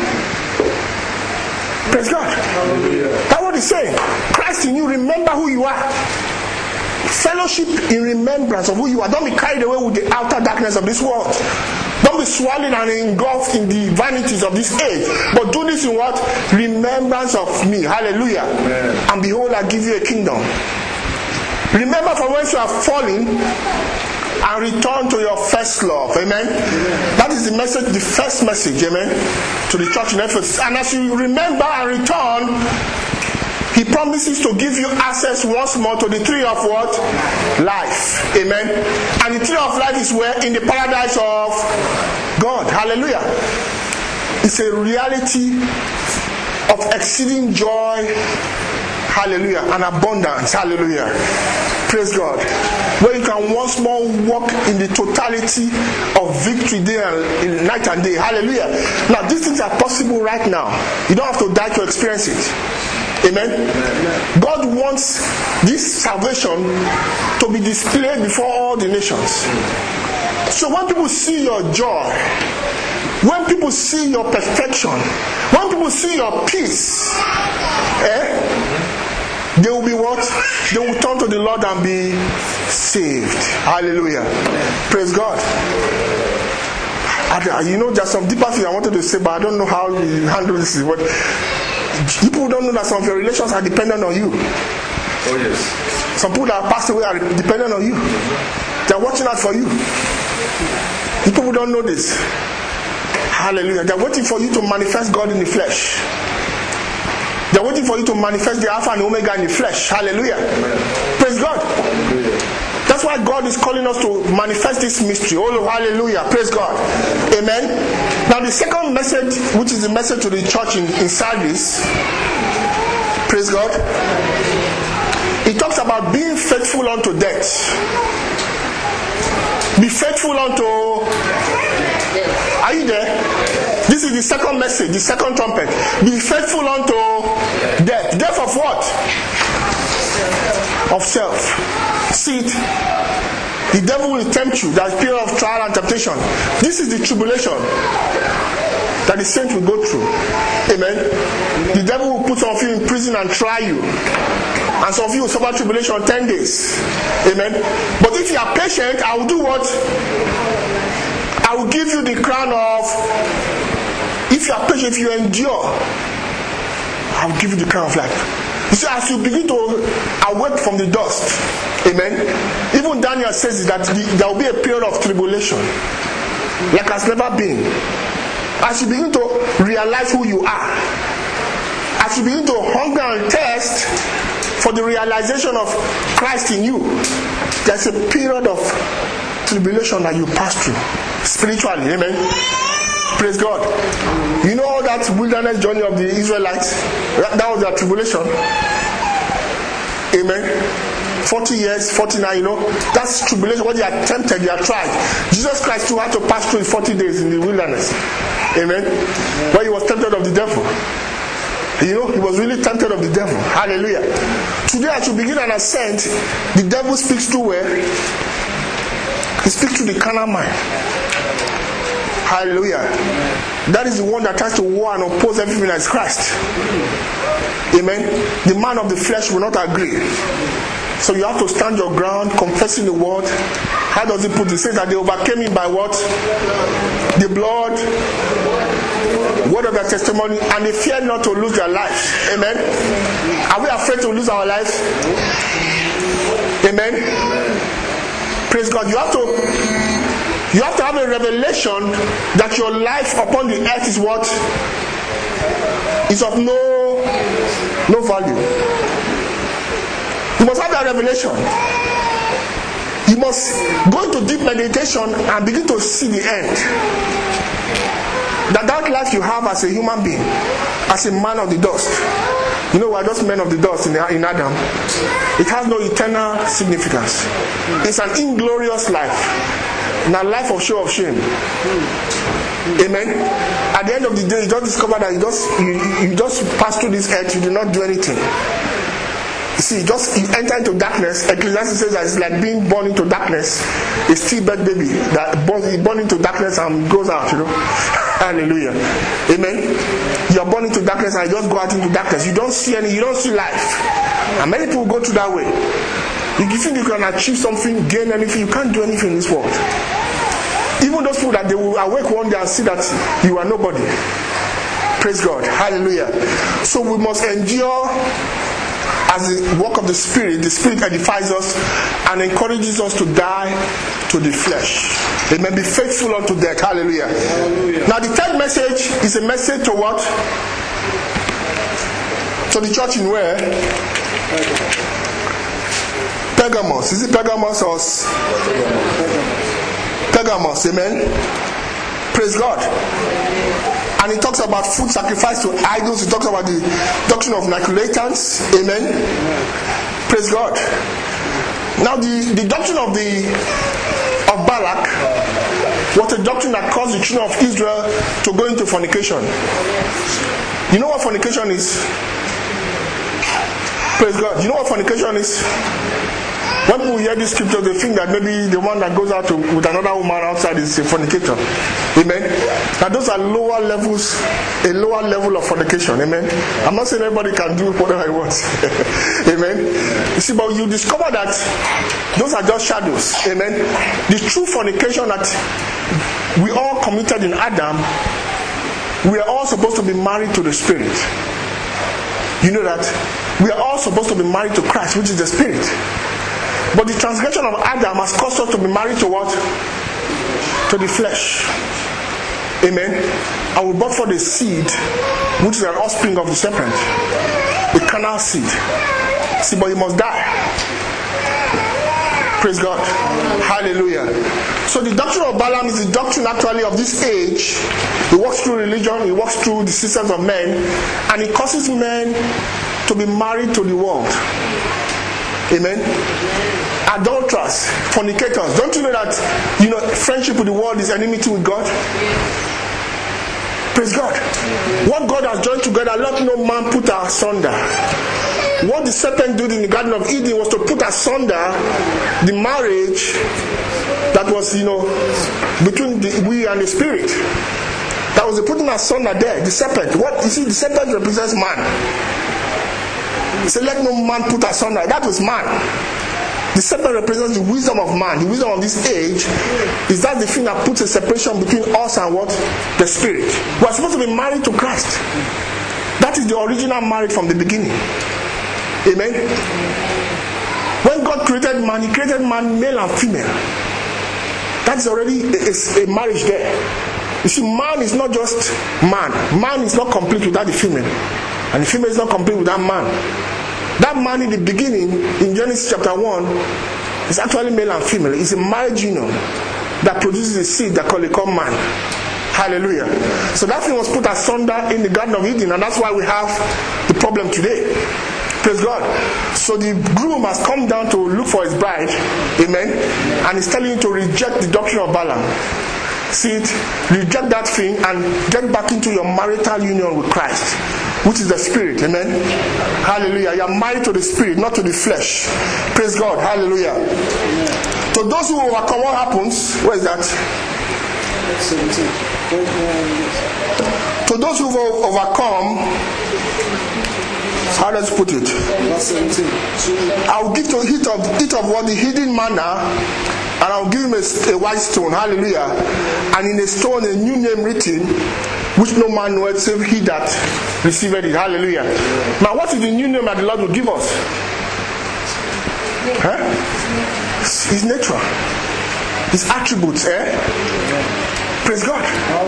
Praise God. Hallelujah. That's what he's saying. Christ in you. Remember who you are. Fellowship in remembrance of who you are. Don't be carried away with the outer darkness of this world. Don't be swallowed and engulfed in the vanities of this age. But do this in what? Remembrance of me. Hallelujah. Amen. And behold, I give you a kingdom. Remember from whence you have fallen and return to your first love. Amen. That is the message, the first message. Amen. To the church in Ephesus. And as you remember and return, he promises to give you access once more to the tree of what? Life. Amen. And the tree of life is where? In the paradise of God. Hallelujah. It's a reality of exceeding joy. Hallelujah. And abundance. Hallelujah. Praise God. Where you can once more walk in the totality of victory day and night and day. Hallelujah. Now these things are possible right now. You don't have to die to experience it. Amen. God wants this salvation to be displayed before all the nations. So when people see your joy, when people see your perfection, when people see your peace, they will be what? They will turn to the Lord and be saved. Hallelujah. Praise God. You know, there's some deeper things I wanted to say, but I don't know how you handle this. But people don't know that some of your relations are dependent on you. Oh yes. Some people that have passed away are dependent on you. They're watching out for you. The people don't know this. Hallelujah. They're waiting for you to manifest God in the flesh. They're waiting for you to manifest the Alpha and Omega in the flesh. Hallelujah. Amen. Praise God. Hallelujah. That's why God is calling us to manifest this mystery. Oh, hallelujah. Praise God. Amen. Now the second message, which is the message to the church in Sardis, praise God, it talks about being faithful unto death. Be faithful unto... Are you there? This is the second message, the second trumpet. Be faithful unto death. Death of what? Of self. See it. The devil will tempt you. There's a period of trial and temptation. This is the tribulation that the saints will go through. Amen. The devil will put some of you in prison and try you. And some of you will suffer tribulation 10 days. Amen. But if you are patient, I will do what? I will give you the crown of... If you are patient, if you endure, I will give you the crown of life. You see, as you begin to awake from the dust, amen. Even Daniel says that there will be a period of tribulation, like has never been. As you begin to realize who you are, as you begin to hunger and thirst for the realization of Christ in you, there's a period of tribulation that you pass through spiritually, amen. Praise God. You know all that wilderness journey of the Israelites? That was their tribulation. Amen. 40 years, 49, you know. That's tribulation. What they are tempted, they are tried. Jesus Christ too had to pass through 40 days in the wilderness. Amen. Where he was tempted of the devil. You know, he was really tempted of the devil. Hallelujah. Today as you begin an ascent, the devil speaks through where? He speaks through the carnal mind. Hallelujah. That is the one that tries to war and oppose everything that is Christ. Amen. The man of the flesh will not agree. So you have to stand your ground, confessing the word. How does it put it? It says that they overcame him by what? The blood, word of their testimony, and they feared not to lose their lives. Amen. Are we afraid to lose our lives? Amen. Praise God. You have to have a revelation that your life upon the earth is what? Is of no value. You must have that revelation. You must go into deep meditation and begin to see the end. That life you have as a human being, as a man of the dust. You know, we are just men of the dust in Adam. It has no eternal significance. It's an inglorious life. In a life of show of shame. Amen. At the end of the day, you just discover that you just pass through this earth, you do not do anything. You see, you enter into darkness. Ecclesiastes says that it's like being born into darkness. A stillbirth baby that born into darkness and goes out, you know. Hallelujah. Amen. You are born into darkness and you just go out into darkness. You don't see life. And many people go through that way. If you think you can achieve something, gain anything, you can't do anything in this world. Even those people that they will awake one day and see that you are nobody. Praise God. Hallelujah. So we must endure as the work of the Spirit. The Spirit edifies us and encourages us to die to the flesh. Amen. Be faithful unto death. Hallelujah. Hallelujah. Now the third message is a message to what? To the church in where? Pergamos. Is it Pergamos or Pergamos? Amen. Praise God. And he talks about food sacrifice to idols. He talks about the doctrine of Nicolaitans. Amen. Praise God. Now the doctrine of Balak was a doctrine that caused the children of Israel to go into fornication. You know what fornication is? Praise God. You know what fornication is? When people hear this scripture, they think that maybe the one that goes out with another woman outside is a fornicator. Amen. Now those are lower levels, a lower level of fornication. Amen. I'm not saying everybody can do whatever he wants. Amen. You see, but you discover that those are just shadows. Amen. The true fornication that we all committed in Adam, we are all supposed to be married to the Spirit. You know that? We are all supposed to be married to Christ, which is the Spirit. But the transgression of Adam has caused us to be married to what? To the flesh. Amen. And we brought forth the seed, which is an offspring of the serpent. The carnal seed. See, but he must die. Praise God. Hallelujah. So the doctrine of Balaam is the doctrine actually of this age. He walks through religion, he walks through the systems of men, and he causes men to be married to the world. Amen. Adulterers, fornicators. Don't you know that friendship with the world is enmity with God? Praise God. What God has joined together, let no man put asunder. What the serpent did in the Garden of Eden was to put asunder the marriage that was, between we and the Spirit. That was the putting asunder there. The serpent. What you see, the serpent represents man. He said, let no man put asunder. That was man. The serpent represents the wisdom of man. The wisdom of this age is that the thing that puts a separation between us and what? The Spirit. We are supposed to be married to Christ. That is the original marriage from the beginning. Amen. When God created man, he created man male and female. That is already a marriage there. You see, man is not just man. Man is not complete without the female. And the female is not complete without man. That man in the beginning, in Genesis chapter 1, is actually male and female. It's a marriage union that produces a seed that they call man. Hallelujah. So that thing was put asunder in the Garden of Eden, and that's why we have the problem today. Praise God. So the groom has come down to look for his bride. Amen. And he's telling you to reject the doctrine of Balaam. See it? Reject that thing and get back into your marital union with Christ, which is the Spirit. Amen. Hallelujah. You are married to the Spirit, not to the flesh. Praise God. Hallelujah. To those who overcome, what happens? Where is that? To those who overcome, how does it put it? I will give to eat of what the hidden manna, and I will give him a white stone. Hallelujah. And in a stone a new name written, which no man knoweth save he that received it. Hallelujah. Now what is the new name that the Lord will give us? His nature, his attributes. Praise God.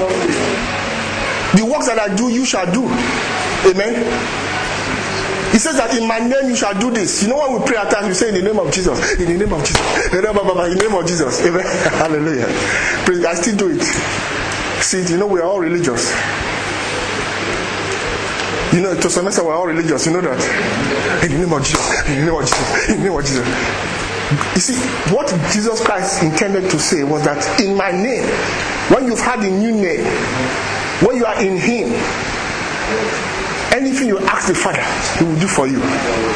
The works that I do, you shall do. Amen. He says that in my name you shall do this. You know when we pray at times, we say in the name of Jesus. In the name of Jesus. In the name of Jesus. Amen. Hallelujah. Praise, I still do it. See, we are all religious. To some extent we're all religious. You know that. In the name of Jesus. In the name of Jesus. In the name of Jesus. You see, what Jesus Christ intended to say was that in my name, when you've had a new name, when you are in Him, anything you ask the Father, He will do for you.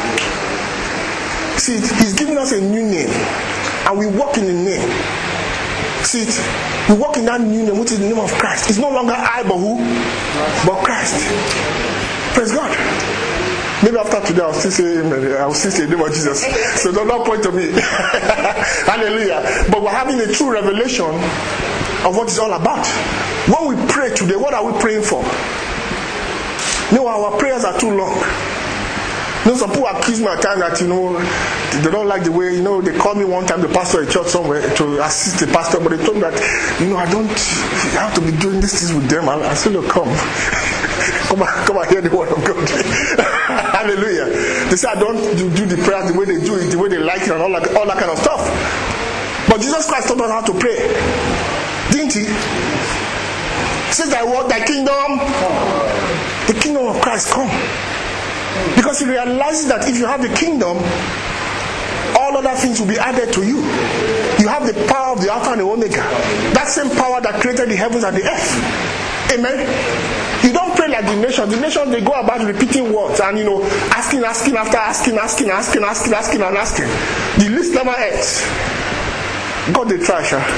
See, He's giving us a new name, and we walk in the name. See, we walk in that new name, which is the name of Christ. It's no longer I, but who? But Christ. Praise God. Maybe after today I'll still say amen. I'll still say the name of Jesus. So don't point to me. Hallelujah. But we're having a true revelation of what it's all about. When we pray today, what are we praying for? No, our prayers are too long. Some people accuse me at times that, they don't like the way, they called me one time, the pastor at church somewhere, to assist the pastor, but they told me that, I have to be doing these things with them. I said, look, come and hear the word of God. Hallelujah. They say, I don't do the prayer the way they do it, the way they like it, and all that kind of stuff. But Jesus Christ taught us how to pray. Didn't he? He says that what? Thy kingdom, the kingdom of Christ come. Because he realizes that if you have the kingdom, all other things will be added to you. You have the power of the Alpha and the Omega. That same power that created the heavens and the earth. Amen. You don't pray like the nations. The nations, they go about repeating words and asking after asking. The list never ends. God they try, sir.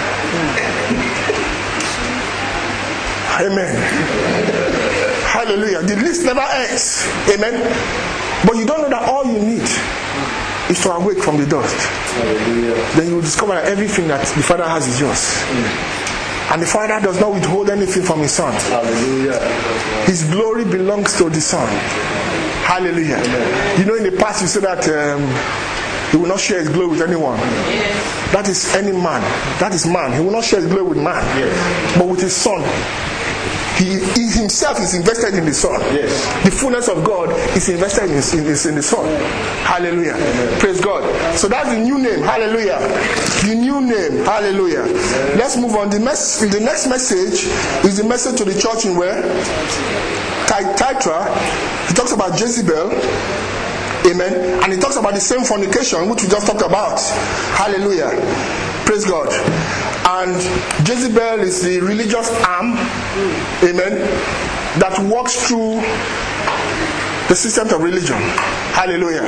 Amen. Hallelujah. The list never ends. Amen. But you don't know that all you need is to awake from the dust. Hallelujah. Then you will discover that everything that the Father has is yours. And the Father does not withhold anything from His Son. Hallelujah. His glory belongs to the Son. Hallelujah. Amen. In the past you said that He will not share His glory with anyone. Yes. That is any man. That is man. He will not share His glory with man. Yes. But with His Son. He himself is invested in the Son. Yes. The fullness of God is invested in the Son. Hallelujah. Amen. Praise God. So that's the new name. Hallelujah. The new name. Hallelujah. Amen. Let's move on. The next message is the message to the church in where? Thyatira. He talks about Jezebel. Amen. And he talks about the same fornication which we just talked about. Hallelujah. Praise God. And Jezebel is the religious arm, amen, that walks through the systems of religion. Hallelujah.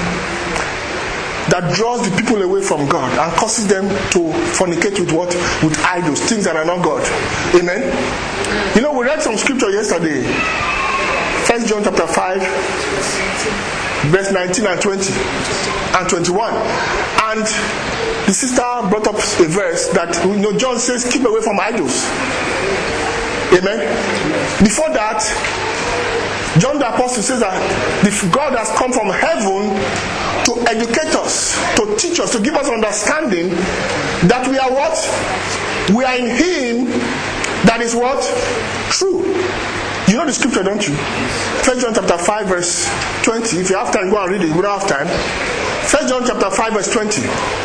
That draws the people away from God and causes them to fornicate with what? With idols, things that are not God. Amen. We read some scripture yesterday. 1 John chapter 5, verse 19 and 20 and 21. And the sister brought up a verse that John says, keep away from idols. Amen. Before that, John the Apostle says that God has come from heaven to educate us, to teach us, to give us understanding that we are what? We are in Him that is what? True. You know the scripture, don't you? 1 John chapter 5 verse 20. If you have time, go and read it. We don't have time. 1 John chapter 5 verse 20.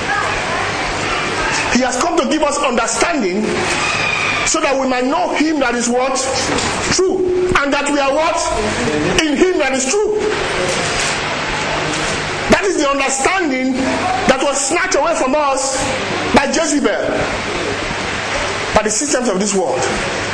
He has come to give us understanding so that we might know Him that is what? True. And that we are what? In Him that is true. That is the understanding that was snatched away from us by Jezebel, by the systems of this world,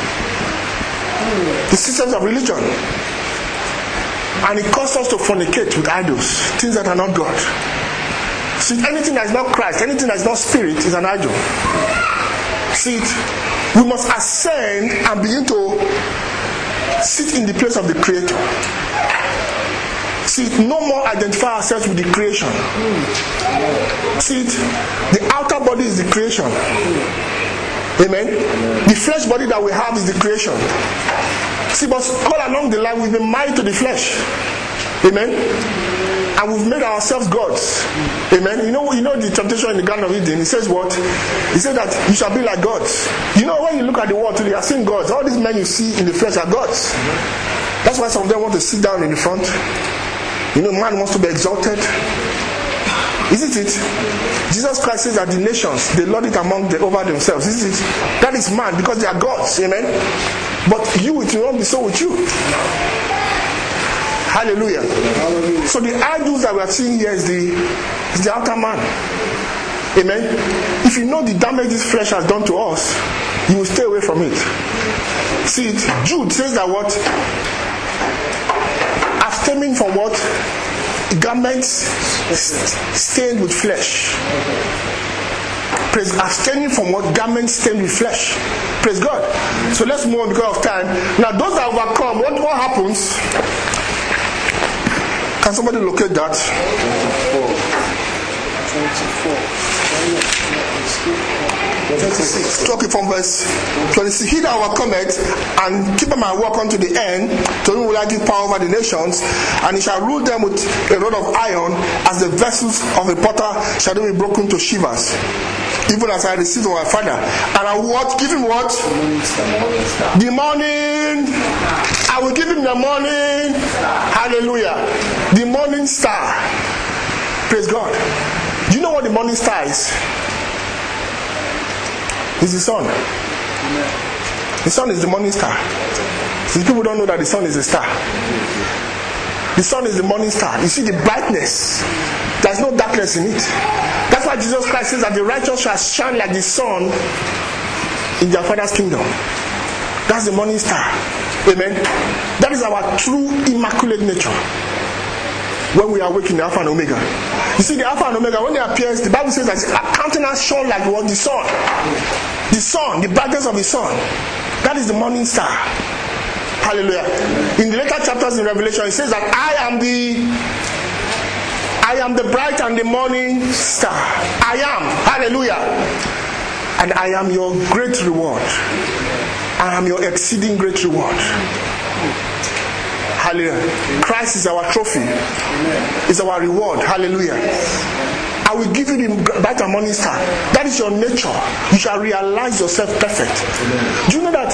the systems of religion. And it caused us to fornicate with idols, things that are not God. See, anything that is not Christ, anything that is not Spirit is an idol. See, we must ascend and begin to sit in the place of the Creator. See, no more identify ourselves with the creation. See, the outer body is the creation. Amen. The flesh body that we have is the creation. See, but all along the line we've been married to the flesh. Amen. And we've made ourselves gods. Amen. You know the temptation in the Garden of Eden. It says what? It says that you shall be like gods. When you look at the world today, you are seeing gods. All these men you see in the flesh are gods. That's why some of them want to sit down in the front. Man wants to be exalted. Isn't it? Jesus Christ says that the nations, they lord it over themselves. Isn't it? That is man, because they are gods. Amen. But it will not be so with you. Hallelujah. Hallelujah. So the idols that we are seeing here is the outer man. Amen. If you know the damage this flesh has done to us, you will stay away from it. See, Jude says that what? Abstaining from what? Garments stained with flesh. Praise. Abstaining from what? Garments stained with flesh. Praise God. So let's move on because of time. Now those that overcome, what happens? Can somebody locate that? 24. Okay, from verse 26. He that overcometh and keepeth my work unto the end, to him will I give power over the nations, and he shall rule them with a rod of iron, as the vessels of a potter shall they be broken to shivers. Even as I received from my father. And I will what? Give him what? The morning. I will give him the morning. Hallelujah. The morning star. Praise God. Do you know what the morning star is? It's the sun. The sun is the morning star. Some people don't know that the sun is a star. The sun is the morning star. You see the brightness. There's no darkness in it. That's why Jesus Christ says that the righteous shall shine like the sun in their Father's kingdom. That's the morning star. Amen. That is our true immaculate nature. When we awake in the Alpha and Omega. You see, the Alpha and Omega, when they appear, the Bible says that our countenance shone like what? The sun. The sun, the brightness of the sun. That is the morning star. Hallelujah. In the later chapters in Revelation, it says that I am the bright and the morning star. I am. Hallelujah. And I am your great reward. I am your exceeding great reward. Hallelujah. Christ is our trophy. Is our reward. Hallelujah. I will give you the bright and morning star. That is your nature. You shall realize yourself perfect. Do you know that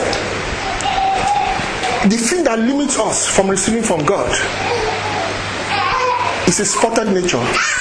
the thing that limits us from receiving from God is a spotted nature?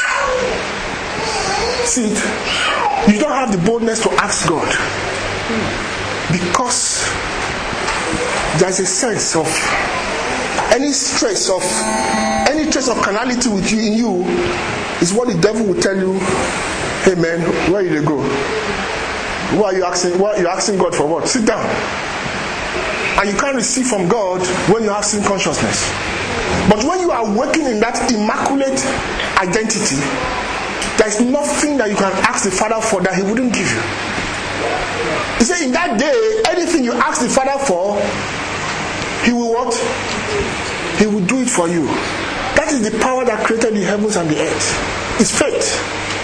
See it? You don't have the boldness to ask God because there's a sense of any trace of carnality with you in you is what the devil will tell you. Hey man, where you they go? What are you asking God for? What? Sit down. And you can't receive from God when you have sin consciousness. But when you are working in that immaculate identity, there is nothing that you can ask the Father for that He wouldn't give you. He said in that day, anything you ask the Father for, He will what? He will do it for you. That is the power that created the heavens and the earth. It's faith.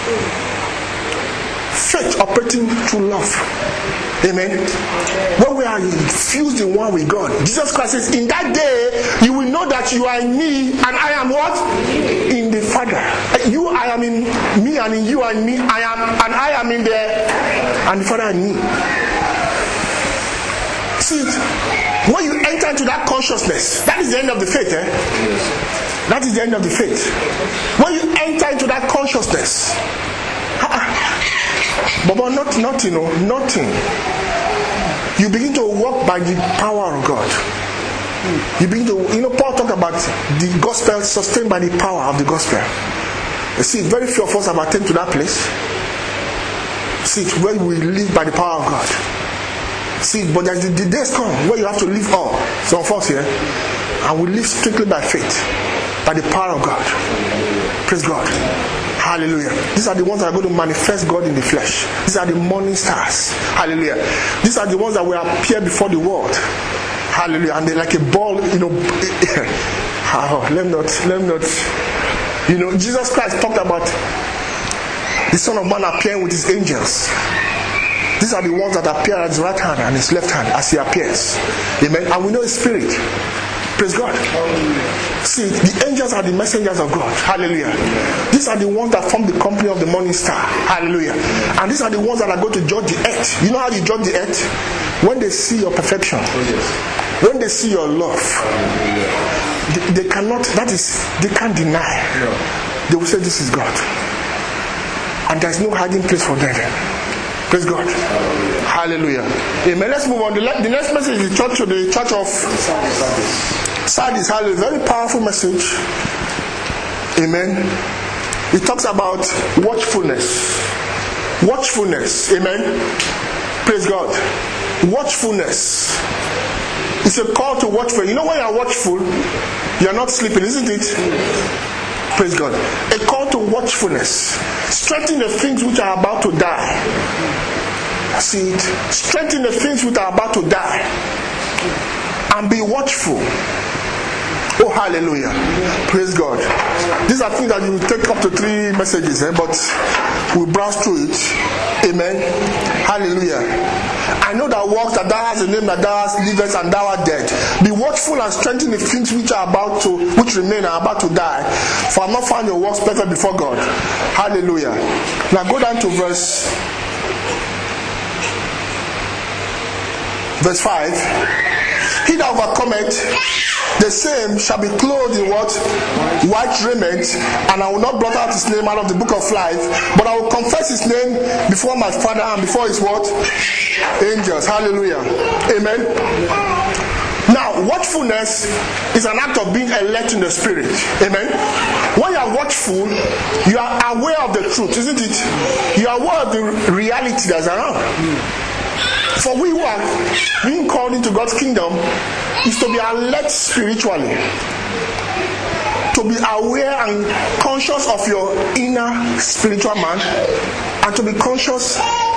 Faith operating through love. Amen. When we are fused in one with God, Jesus Christ says, in that day, you will know that you are in me, and I am what? In the Father. You, I am in me, and in you and me, I am in there, and the Father in me. See, when you enter into that consciousness, that is the end of the faith. That is the end of the faith. When you enter into that consciousness, but nothing. You begin to walk by the power of God. You begin to, Paul talked about the gospel sustained by the power of the gospel. You see, very few of us have attained to that place. See, where we live by the power of God. See, but there's the days come where you have to live all. Some of us here, and we live strictly by faith, by the power of God. Praise God. Hallelujah. These are the ones that are going to manifest God in the flesh. These are the morning stars. Hallelujah. These are the ones that will appear before the world. Hallelujah. And they're like a ball, let me not. Jesus Christ talked about the Son of Man appearing with his angels. These are the ones that appear at his right hand and his left hand as he appears. Amen. And we know his spirit. Praise God. See, the angels are the messengers of God. Hallelujah. These are the ones that form the company of the morning star. Hallelujah. And these are the ones that are going to judge the earth. You know how you judge the earth? When they see your perfection. When they see your love. They can't deny. They will say this is God. And there is no hiding place for them. Praise God. Hallelujah. Amen. Let's move on. The next message is the church of Sardis. Hallelujah. Very powerful message. Amen. It talks about watchfulness. Watchfulness. Amen. Praise God. Watchfulness. It's a call to watchful. You know when you are watchful, you are not sleeping, isn't it? Praise God. A call to watchfulness. Strengthen the things which are about to die. See it? Strengthen the things which are about to die. And be watchful. Oh, hallelujah. Praise God. These are things that you will take up to 3 messages, but we'll browse through it. Amen. Hallelujah. I know that works, that thou hast a name, that thou hast livest, and thou art dead. Be watchful and strengthen the things which remain are about to die. For I have not found your works perfect before God. Hallelujah. Now go down to verse 5. He that overcometh, the same shall be clothed in what? White raiment, and I will not blot out his name out of the book of life, but I will confess his name before my Father and before his what? Angels. Hallelujah. Amen. Now, watchfulness is an act of being alert in the spirit. Amen. When you are watchful, you are aware of the truth, isn't it? You are aware of the reality that's around. For we who are being called into God's kingdom is to be alert spiritually, to be aware and conscious of your inner spiritual man, and to be conscious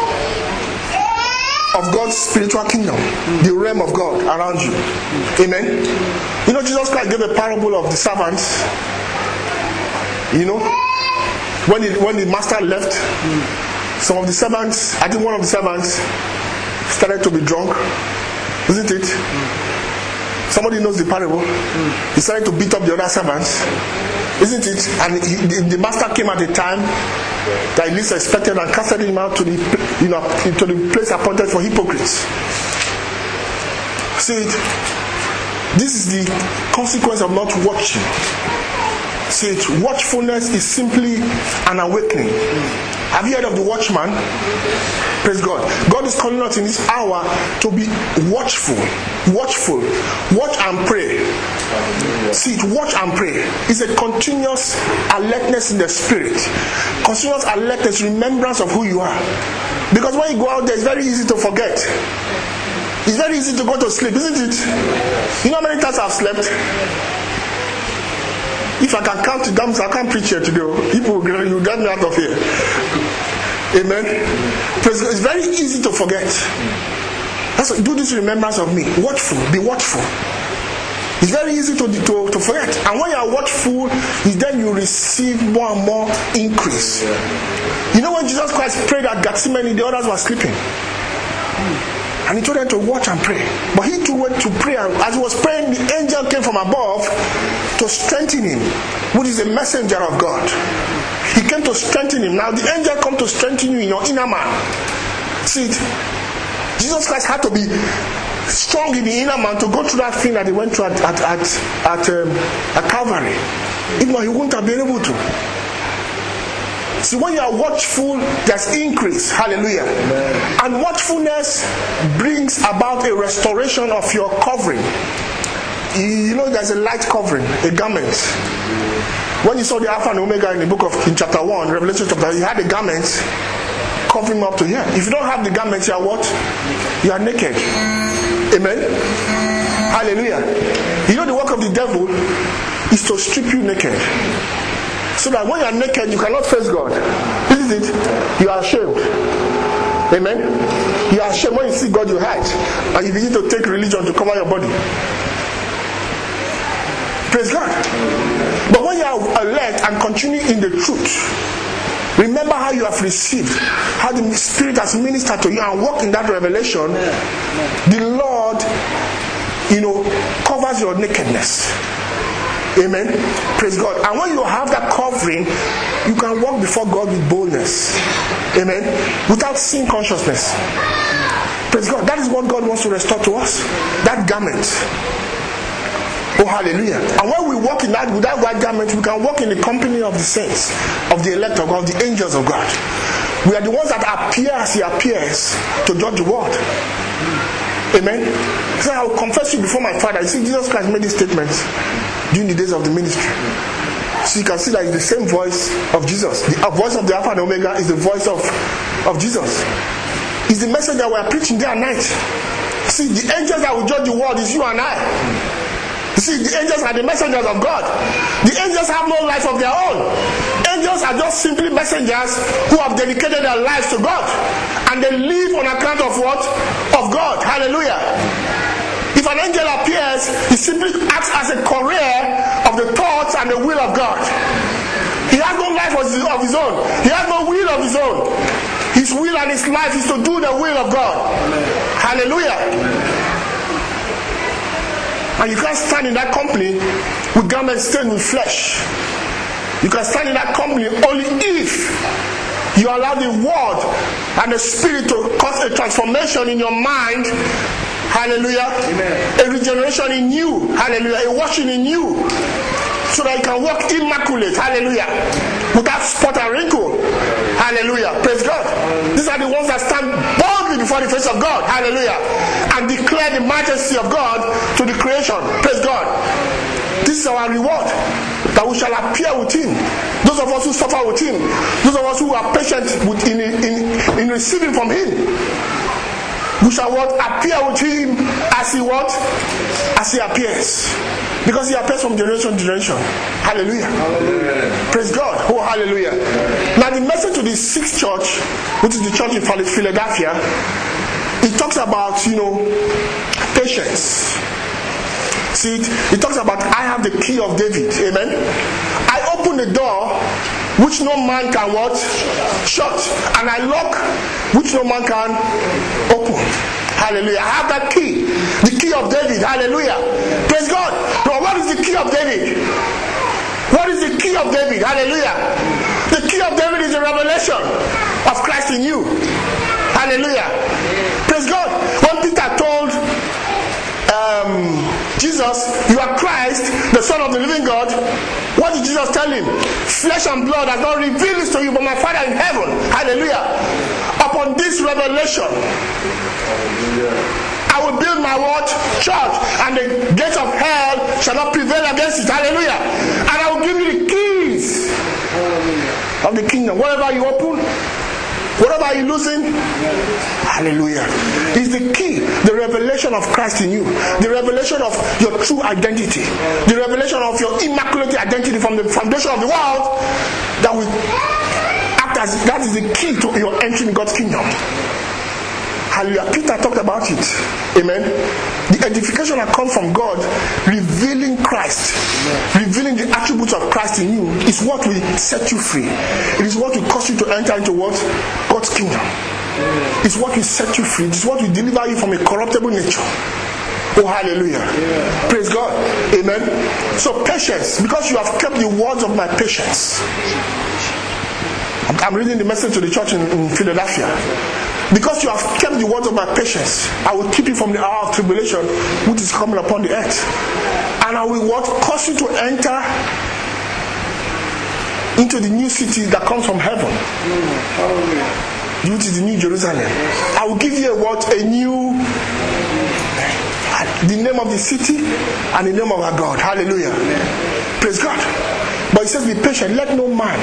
of God's spiritual kingdom, the realm of God around you. Amen. You know, Jesus Christ gave a parable of the servants. You know, when the master left, some of the servants, I think one of the servants started to be drunk, isn't it? Somebody knows the parable. He started to beat up the other servants, isn't it? And the master came at a time that he least expected and casted him out to the place appointed for hypocrites. See it? This is the consequence of not watching. See it? Watchfulness is simply an awakening. Have you heard of the watchman? Praise God. God is calling us in this hour to be watchful. Watchful. Watch and pray. See it, watch and pray. It's a continuous alertness in the spirit. Continuous alertness, remembrance of who you are. Because when you go out there, it's very easy to forget. It's very easy to go to sleep, isn't it? You know how many times I've slept? If I can count it down, I can't preach here today. People will get me out of here. Amen. It's very easy to forget. That's why, do this remembrance of me. Watchful. Be watchful. It's very easy to forget. And when you are watchful, then you receive more and more increase. You know when Jesus Christ prayed at Gethsemane, the others were sleeping. And he told them to watch and pray. But he too went to pray. And as he was praying, the angel came from above to strengthen him, which is a messenger of God. He came to strengthen him. Now the angel come to strengthen you in your inner man. See it? Jesus Christ had to be strong in the inner man to go through that thing that he went through at Calvary. If not, he wouldn't have been able to. See, when you are watchful, there's increase. Hallelujah. Amen. And watchfulness brings about a restoration of your covering. You know, there's a light covering, a garment. When you saw the Alpha and Omega in chapter 1, Revelation chapter 1, you had a garment covering up to here. If you don't have the garment, you are what? You are naked. Amen. Hallelujah. You know the work of the devil is to strip you naked. So that when you are naked, you cannot face God. Isn't it? You are ashamed. Amen? You are ashamed. When you see God, you hide. And you begin to take religion to cover your body. Praise God. But when you are alert and continue in the truth, remember how you have received, how the Spirit has ministered to you, and walk in that revelation. The Lord, covers your nakedness. Amen. Praise God. And when you have that covering, you can walk before God with boldness. Amen. Without sin consciousness. Praise God. That is what God wants to restore to us. That garment. Oh, hallelujah. And when we walk in that with that white garment, we can walk in the company of the saints, of the elect of God, of the angels of God. We are the ones that appear as He appears to judge the world. Amen. So I will confess you before my Father. You see, Jesus Christ made these statements during the days of the ministry. So you can see that it's the same voice of Jesus. The voice of the Alpha and Omega is the voice of Jesus. It's the message that we are preaching day and night. See, the angels that will judge the world is you and I. You see, the angels are the messengers of God. The angels have no life of their own. Angels are just simply messengers who have dedicated their lives to God. And they live on account of what? Of God. Hallelujah. If an angel appears, he simply acts as a courier his own. He has no will of his own. His will and his life is to do the will of God. Hallelujah. And you can't stand in that company with garments stained with flesh. You can stand in that company only if you allow the word and the spirit to cause a transformation in your mind. Hallelujah. Amen. A regeneration in you. Hallelujah. A washing in you. So that you can walk immaculate. Hallelujah. Without spot and wrinkle. Hallelujah. Praise God. These are the ones that stand boldly before the face of God. Hallelujah. And declare the majesty of God to the creation. Praise God. This is our reward. That we shall appear with him. Those of us who suffer with him. Those of us who are patient in receiving from him. We shall what? Appear with him as he what? As he appears. Because he appears from generation to generation. Hallelujah. Hallelujah. Praise God. Oh, hallelujah. Now the message to the sixth church, which is the church in Philadelphia, it talks about, patience. See, it talks about, I have the key of David. Amen. I open the door which no man can what? Shut. And I lock which no man can open. Hallelujah. I have that key. The key of David. Hallelujah. Praise God. Now, what is the key of David? What is the key of David? Hallelujah. The key of David is the revelation of Christ in you. Hallelujah. Praise God. When Peter told Jesus, you are Christ, the Son of the living God, what did Jesus tell him? Flesh and blood has not revealed this to you, but my Father in heaven. Hallelujah. Upon this revelation, I will build my what? Church, and the gates of hell shall not prevail against it. Hallelujah. And I will give you the keys of the kingdom. Whatever you open, whatever you're losing, hallelujah, is the key. The revelation of Christ in you. The revelation of your true identity. The revelation of your immaculate identity from the foundation of the world that will act as, that is the key to your entry in God's kingdom. Hallelujah. Peter talked about it. Amen. The edification that comes from God, revealing Christ, revealing the attributes of Christ in you, is what will set you free. It is what will cause you to enter into what? God's kingdom. It's what will set you free. It's what will deliver you from a corruptible nature. Oh, hallelujah. Yeah. Praise God. Amen. So patience, because you have kept the words of my patience. I'm reading the message to the church in Philadelphia. Because you have kept the words of my patience, I will keep you from the hour of tribulation which is coming upon the earth. And I will what? Cause you to enter into the new city that comes from heaven. Which is the New Jerusalem. I will give you a what? A new, the name of the city and the name of our God. Hallelujah. Praise God. But it says be patient. Let no man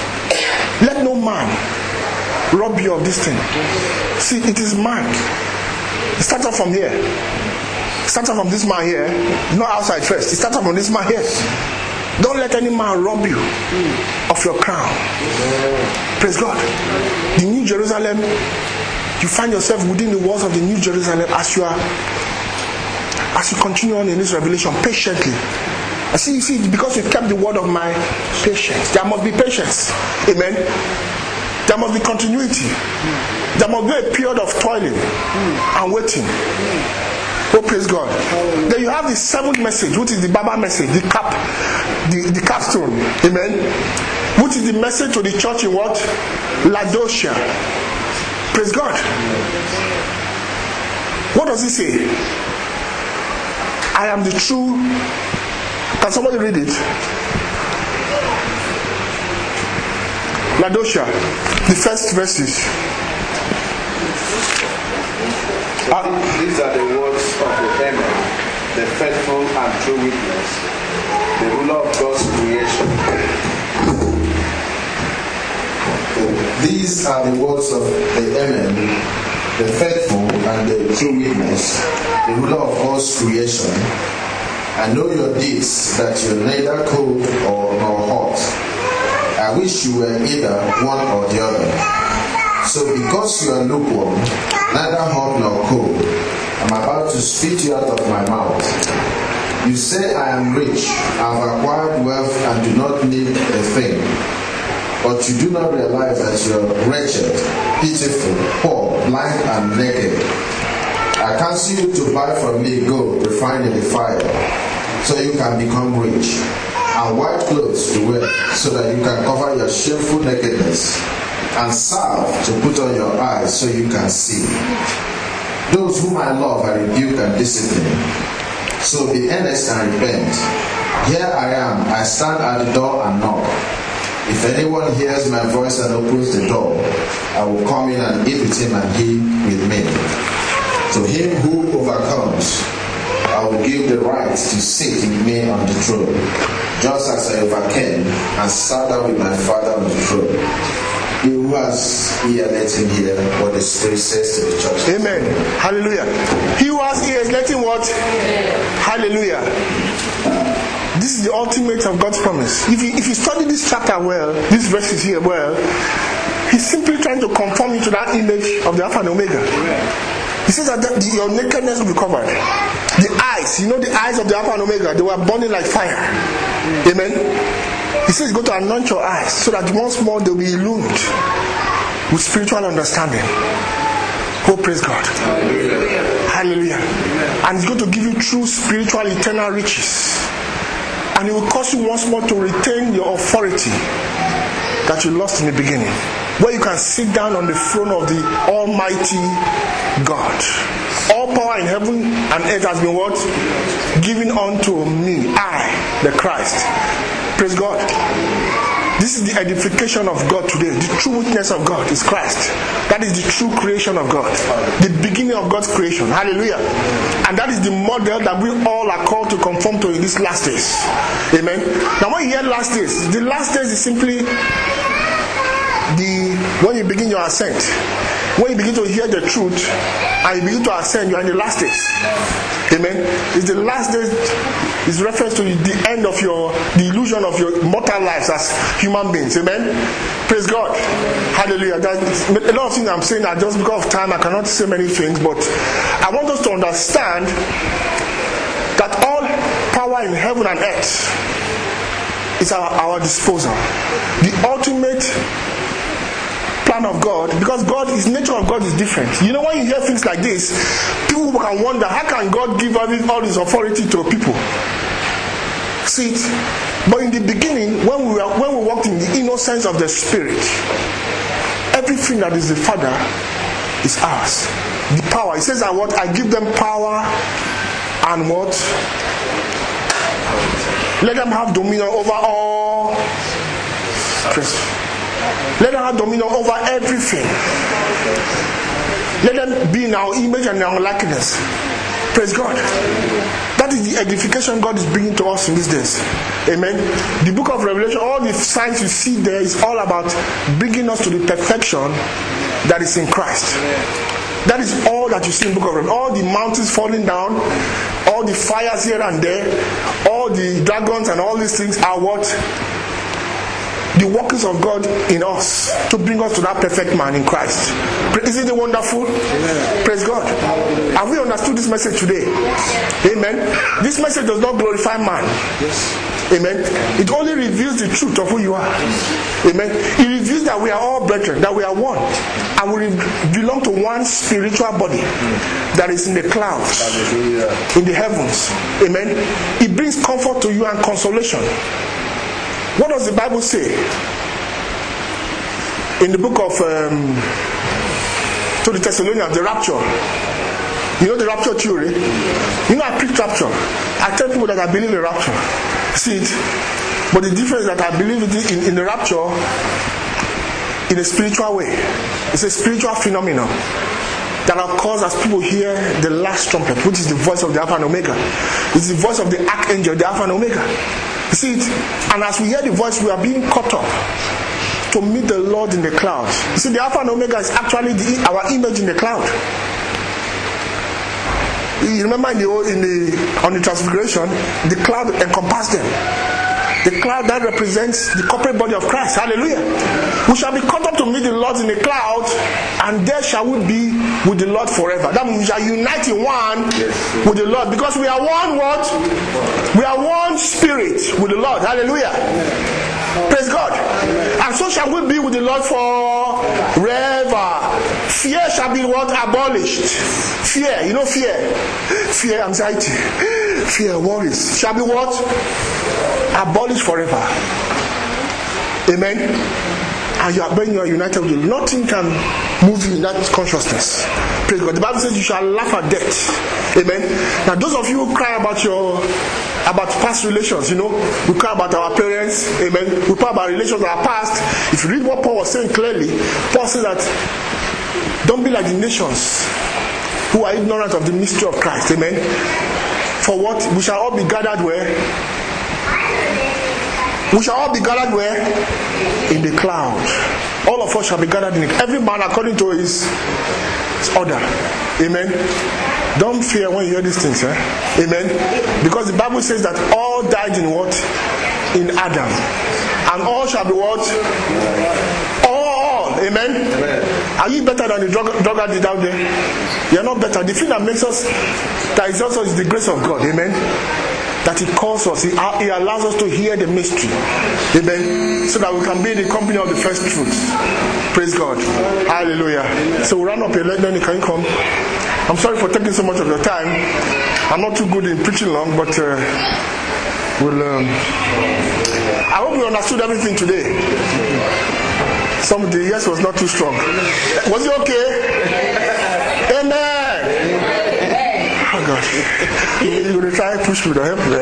rob you of this thing. See, it is man. It starts off from here. It starts off from this man here. Not outside first. It starts off from this man here. Don't let any man rob you of your crown. Praise God. The New Jerusalem, you find yourself within the walls of the New Jerusalem as you continue on in this revelation patiently. I see, because you kept the word of my patience. There must be patience. Amen. There must be continuity. There must be a period of toiling and waiting. Oh, praise God. Then you have the seventh message, which is the Baba message, the capstone. Amen. Which is the message to the church in what? Laodicea. Praise God. What does he say? I am the true. Can somebody read it? Laodicea, the first verses. These are the words of the Amen, the faithful and true witness, the ruler of God's creation. These are the words of the Amen, the faithful and the true witness, the ruler of God's creation. I know your deeds, that you're neither cold nor hot. I wish you were either one or the other. So because you are lukewarm, neither hot nor cold, I'm about to spit you out of my mouth. You say I am rich, I have acquired wealth and do not need a thing. But you do not realize that you are wretched, pitiful, poor, blind, and naked. I counsel you to buy from me gold refined in the fire, so you can become rich, and white clothes to wear, so that you can cover your shameful nakedness, and salve to put on your eyes, so you can see. Those whom I love I rebuke and discipline. So be earnest and repent. Here I am, I stand at the door and knock. If anyone hears my voice and opens the door, I will come in and eat with him and he with me. To him who overcomes, I will give the right to sit with me on the throne, just as I overcame and sat down with my Father on the throne. He who has ear, let him hear what the Spirit says to the church. Amen. Hallelujah. He who has ears, let him what? Hallelujah. This is the ultimate of God's promise. If you study this chapter well, these verses here well, he's simply trying to conform you to that image of the Alpha and Omega. He says that your nakedness will be covered. The eyes, the eyes of the Alpha and Omega, they were burning like fire. Amen. He says, go to anoint your eyes so that once more they'll be illumined with spiritual understanding. Oh, praise God. Hallelujah. Hallelujah. And he's going to give you true spiritual eternal riches. And it will cause you once more to retain your authority that you lost in the beginning. Where you can sit down on the throne of the Almighty God. All power in heaven and earth has been what? Given unto me, I, the Christ. Praise God. This is the edification of God today. The true witness of God is Christ. That is the true creation of God. The beginning of God's creation. Hallelujah. And that is the model that we all are called to conform to in these last days. Amen. Now when you hear last days, the last days is simply when you begin your ascent. When you begin to hear the truth and you begin to ascend, you are in the last days. Amen. It's the last days is reference to the end of the illusion of your mortal lives as human beings. Amen. Praise God. Hallelujah. A lot of things I'm saying are just because of time. I cannot say many things, but I want us to understand that all power in heaven and earth is at our disposal. The ultimate plan of God, because His nature of God is different. When you hear things like this, people can wonder, how can God give all this authority to people? See it? But in the beginning, when we walked in the innocence of the Spirit, everything that is the Father is ours. The power. It says that what? I give them power and what? Let them have dominion over all. Let them have dominion over everything. Let them be in our image and in our likeness. Praise God. That is the edification God is bringing to us in these days. Amen. The book of Revelation, all the signs you see there is all about bringing us to the perfection that is in Christ. That is all that you see in the book of Revelation. All the mountains falling down, all the fires here and there, all the dragons and all these things are what? The workings of God in us to bring us to that perfect man in Christ. Isn't it wonderful? Amen. Praise God. Have we understood this message today? Amen. This message does not glorify man. Yes. Amen. It only reveals the truth of who you are. Amen. It reveals that we are all brethren, that we are one, and we belong to one spiritual body that is in the clouds, in the heavens. Amen. It brings comfort to you and consolation. What does the Bible say? In the book of to the Thessalonians, the rapture. The rapture theory? I preach rapture. I tell people that I believe in rapture. See it? But the difference is that I believe in the rapture in a spiritual way. It's a spiritual phenomenon that occurs as people hear the last trumpet, which is the voice of the Alpha and Omega. It's the voice of the archangel, the Alpha and Omega. You see it? And as we hear the voice, we are being caught up to meet the Lord in the clouds. You see, the Alpha and Omega is actually our image in the cloud. You remember on the Transfiguration, the cloud encompassed them. The cloud that represents the corporate body of Christ. Hallelujah. We shall be caught up to meet the Lord in the cloud, and there shall we be with the Lord forever. That means we shall unite in one with the Lord, because we are one what? We are one spirit with the Lord. Hallelujah. Praise God. And so shall we be with the Lord forever. Fear shall be what? Abolished. Fear, you know fear. Fear, anxiety. Fear, worries. Shall be what? Abolished forever. Amen. And when you are united with you, nothing can move you in that consciousness. Praise God. The Bible says you shall laugh at death. Amen. Now those of you who cry about past relations, we cry about our parents. Amen. We cry about relations that are past. If you read what Paul was saying clearly, Paul says that don't be like the nations who are ignorant of the mystery of Christ. Amen. For what? We shall all be gathered where? We shall all be gathered where? In the cloud. All of us shall be gathered in it. Every man according to his order. Amen. Don't fear when you hear these things. Amen. Because the Bible says that all died in what? In Adam. And all shall be what? All. Amen. Are you better than the drug addict out there? You're not better. The thing that makes us, that is also is the grace of God. Amen. That He calls us, He allows us to hear the mystery. Amen. So that we can be in the company of the first fruits. Praise God. Hallelujah. So we'll run up here. Then you can come. I'm sorry for taking so much of your time. I'm not too good in preaching long, but I hope you understood everything today. Some of the yes was not too strong. Was it okay? Amen. Oh God. You're going to try and push me to help me.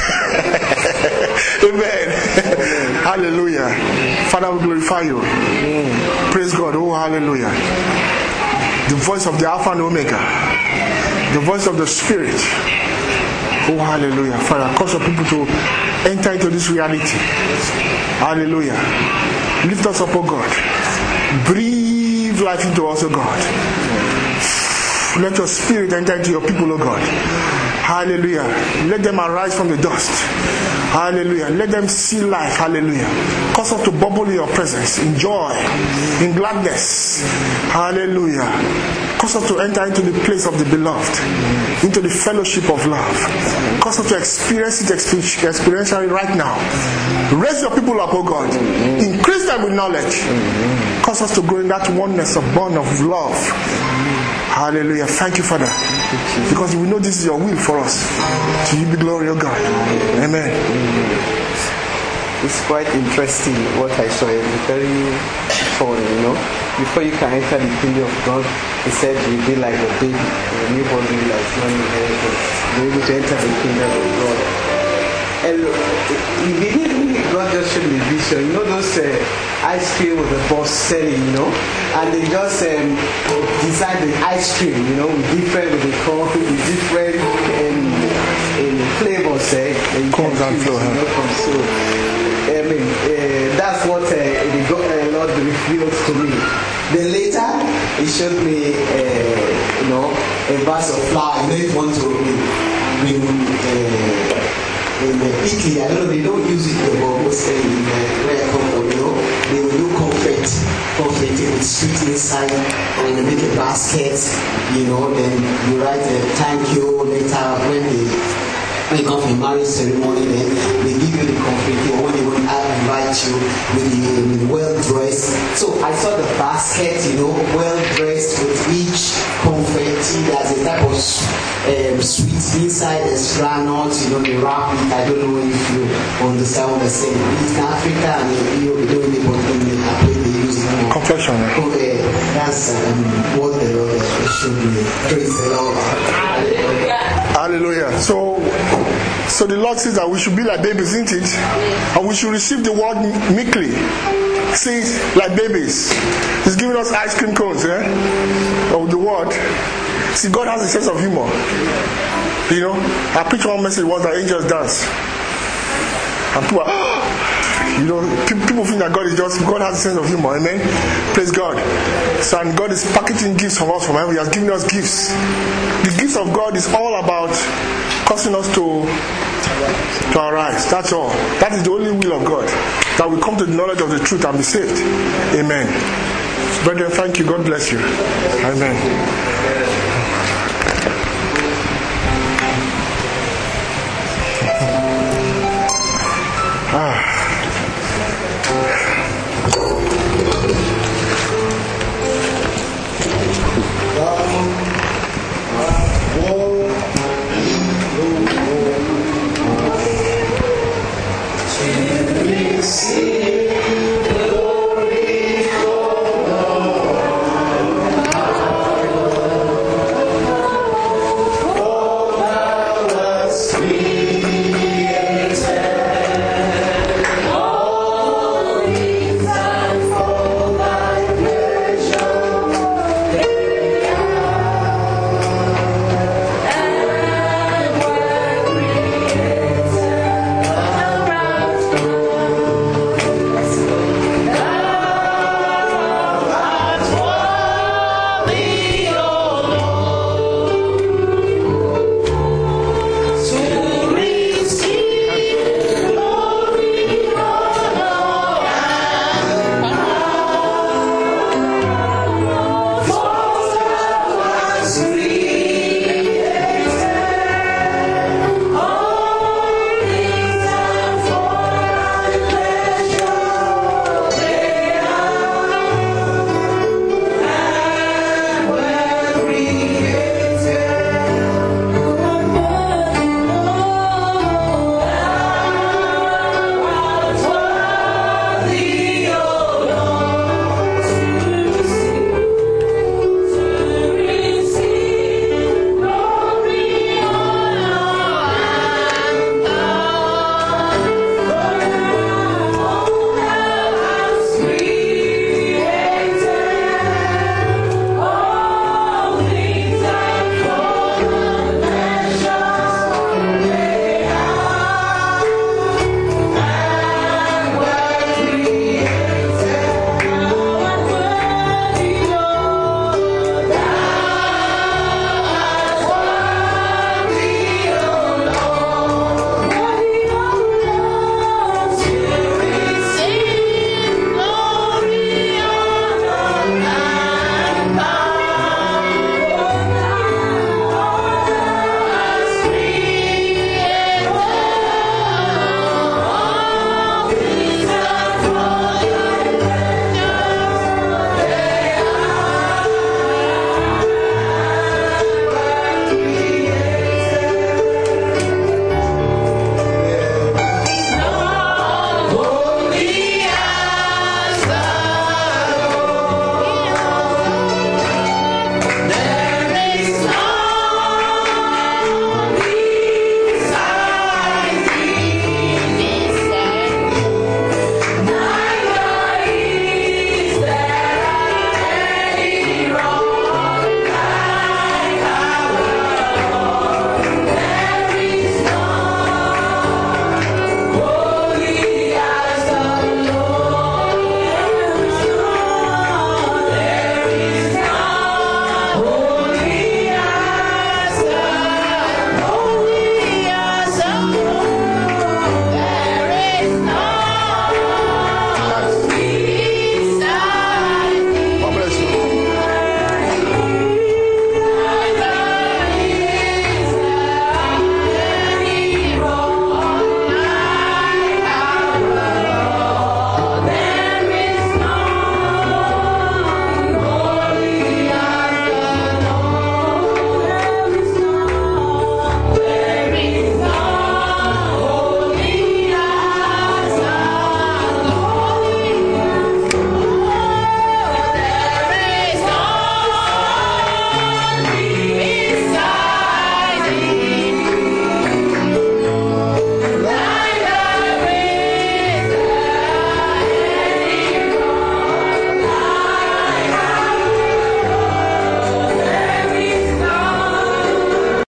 Amen. Hallelujah. Father, we glorify you. Praise God. Oh, hallelujah. The voice of the Alpha and Omega. The voice of the Spirit. Oh, hallelujah. Father, cause your people to enter into this reality. Hallelujah. Lift us up, oh God. Breathe life into us, oh God. Let your Spirit enter into your people, oh God. Hallelujah. Let them arise from the dust. Hallelujah. Let them see life. Hallelujah. Cause us to bubble in your presence, in joy, in gladness. Hallelujah. Cause us to enter into the place of the beloved, into the fellowship of love. Cause us to experience it experientially right now. Raise your people up, oh God. Increase them with knowledge. Cause us to grow in that oneness of bond of love. Hallelujah. Thank you, Father. Because we know this is your will for us. To you be glory, oh God. Amen. It's quite interesting what I saw. It's very fun, Before you can enter the kingdom of God, He said you'll be like a baby. A newborn baby that's not inherited. You're able to enter the kingdom of God. And immediately God just showed me a vision. Those ice cream with the boss selling, and they just design the ice cream, with different with the coffee, with different in flavors, comes and flow. So, that's what the Lord revealed to me. Then later, He showed me, a vase of flour. If you want to in Italy, I don't know, they don't use it, but mostly in where I come from, they will do confetti with sweet inside, and they make a basket, then you write a thank you later when you come for a marriage ceremony, then they give you the confetti, or when they want to invite you with the well dressed. So I saw the basket, well dressed with each confetti. There's a type of sweet inside. There's granite, the wrap it. I don't know if you understand what I'm saying. In Africa and in Europe, they don't really put it in the they use it. Confection. That's what the Lord showed me. Praise the Lord. Hallelujah. So the Lord says that we should be like babies, isn't it? And we should receive the word meekly. See it like babies. He's giving us ice cream cones, of the word. See, God has a sense of humor. I preached one message was that angels dance. And people think that God has a sense of humor. Amen. Praise God. So, and God is packaging gifts from us from heaven. He has given us gifts. The gifts of God is all about causing us to arise. That's all. That is the only will of God. That we come to the knowledge of the truth and be saved. Amen. Brethren, thank you. God bless you. Amen. Simply sing.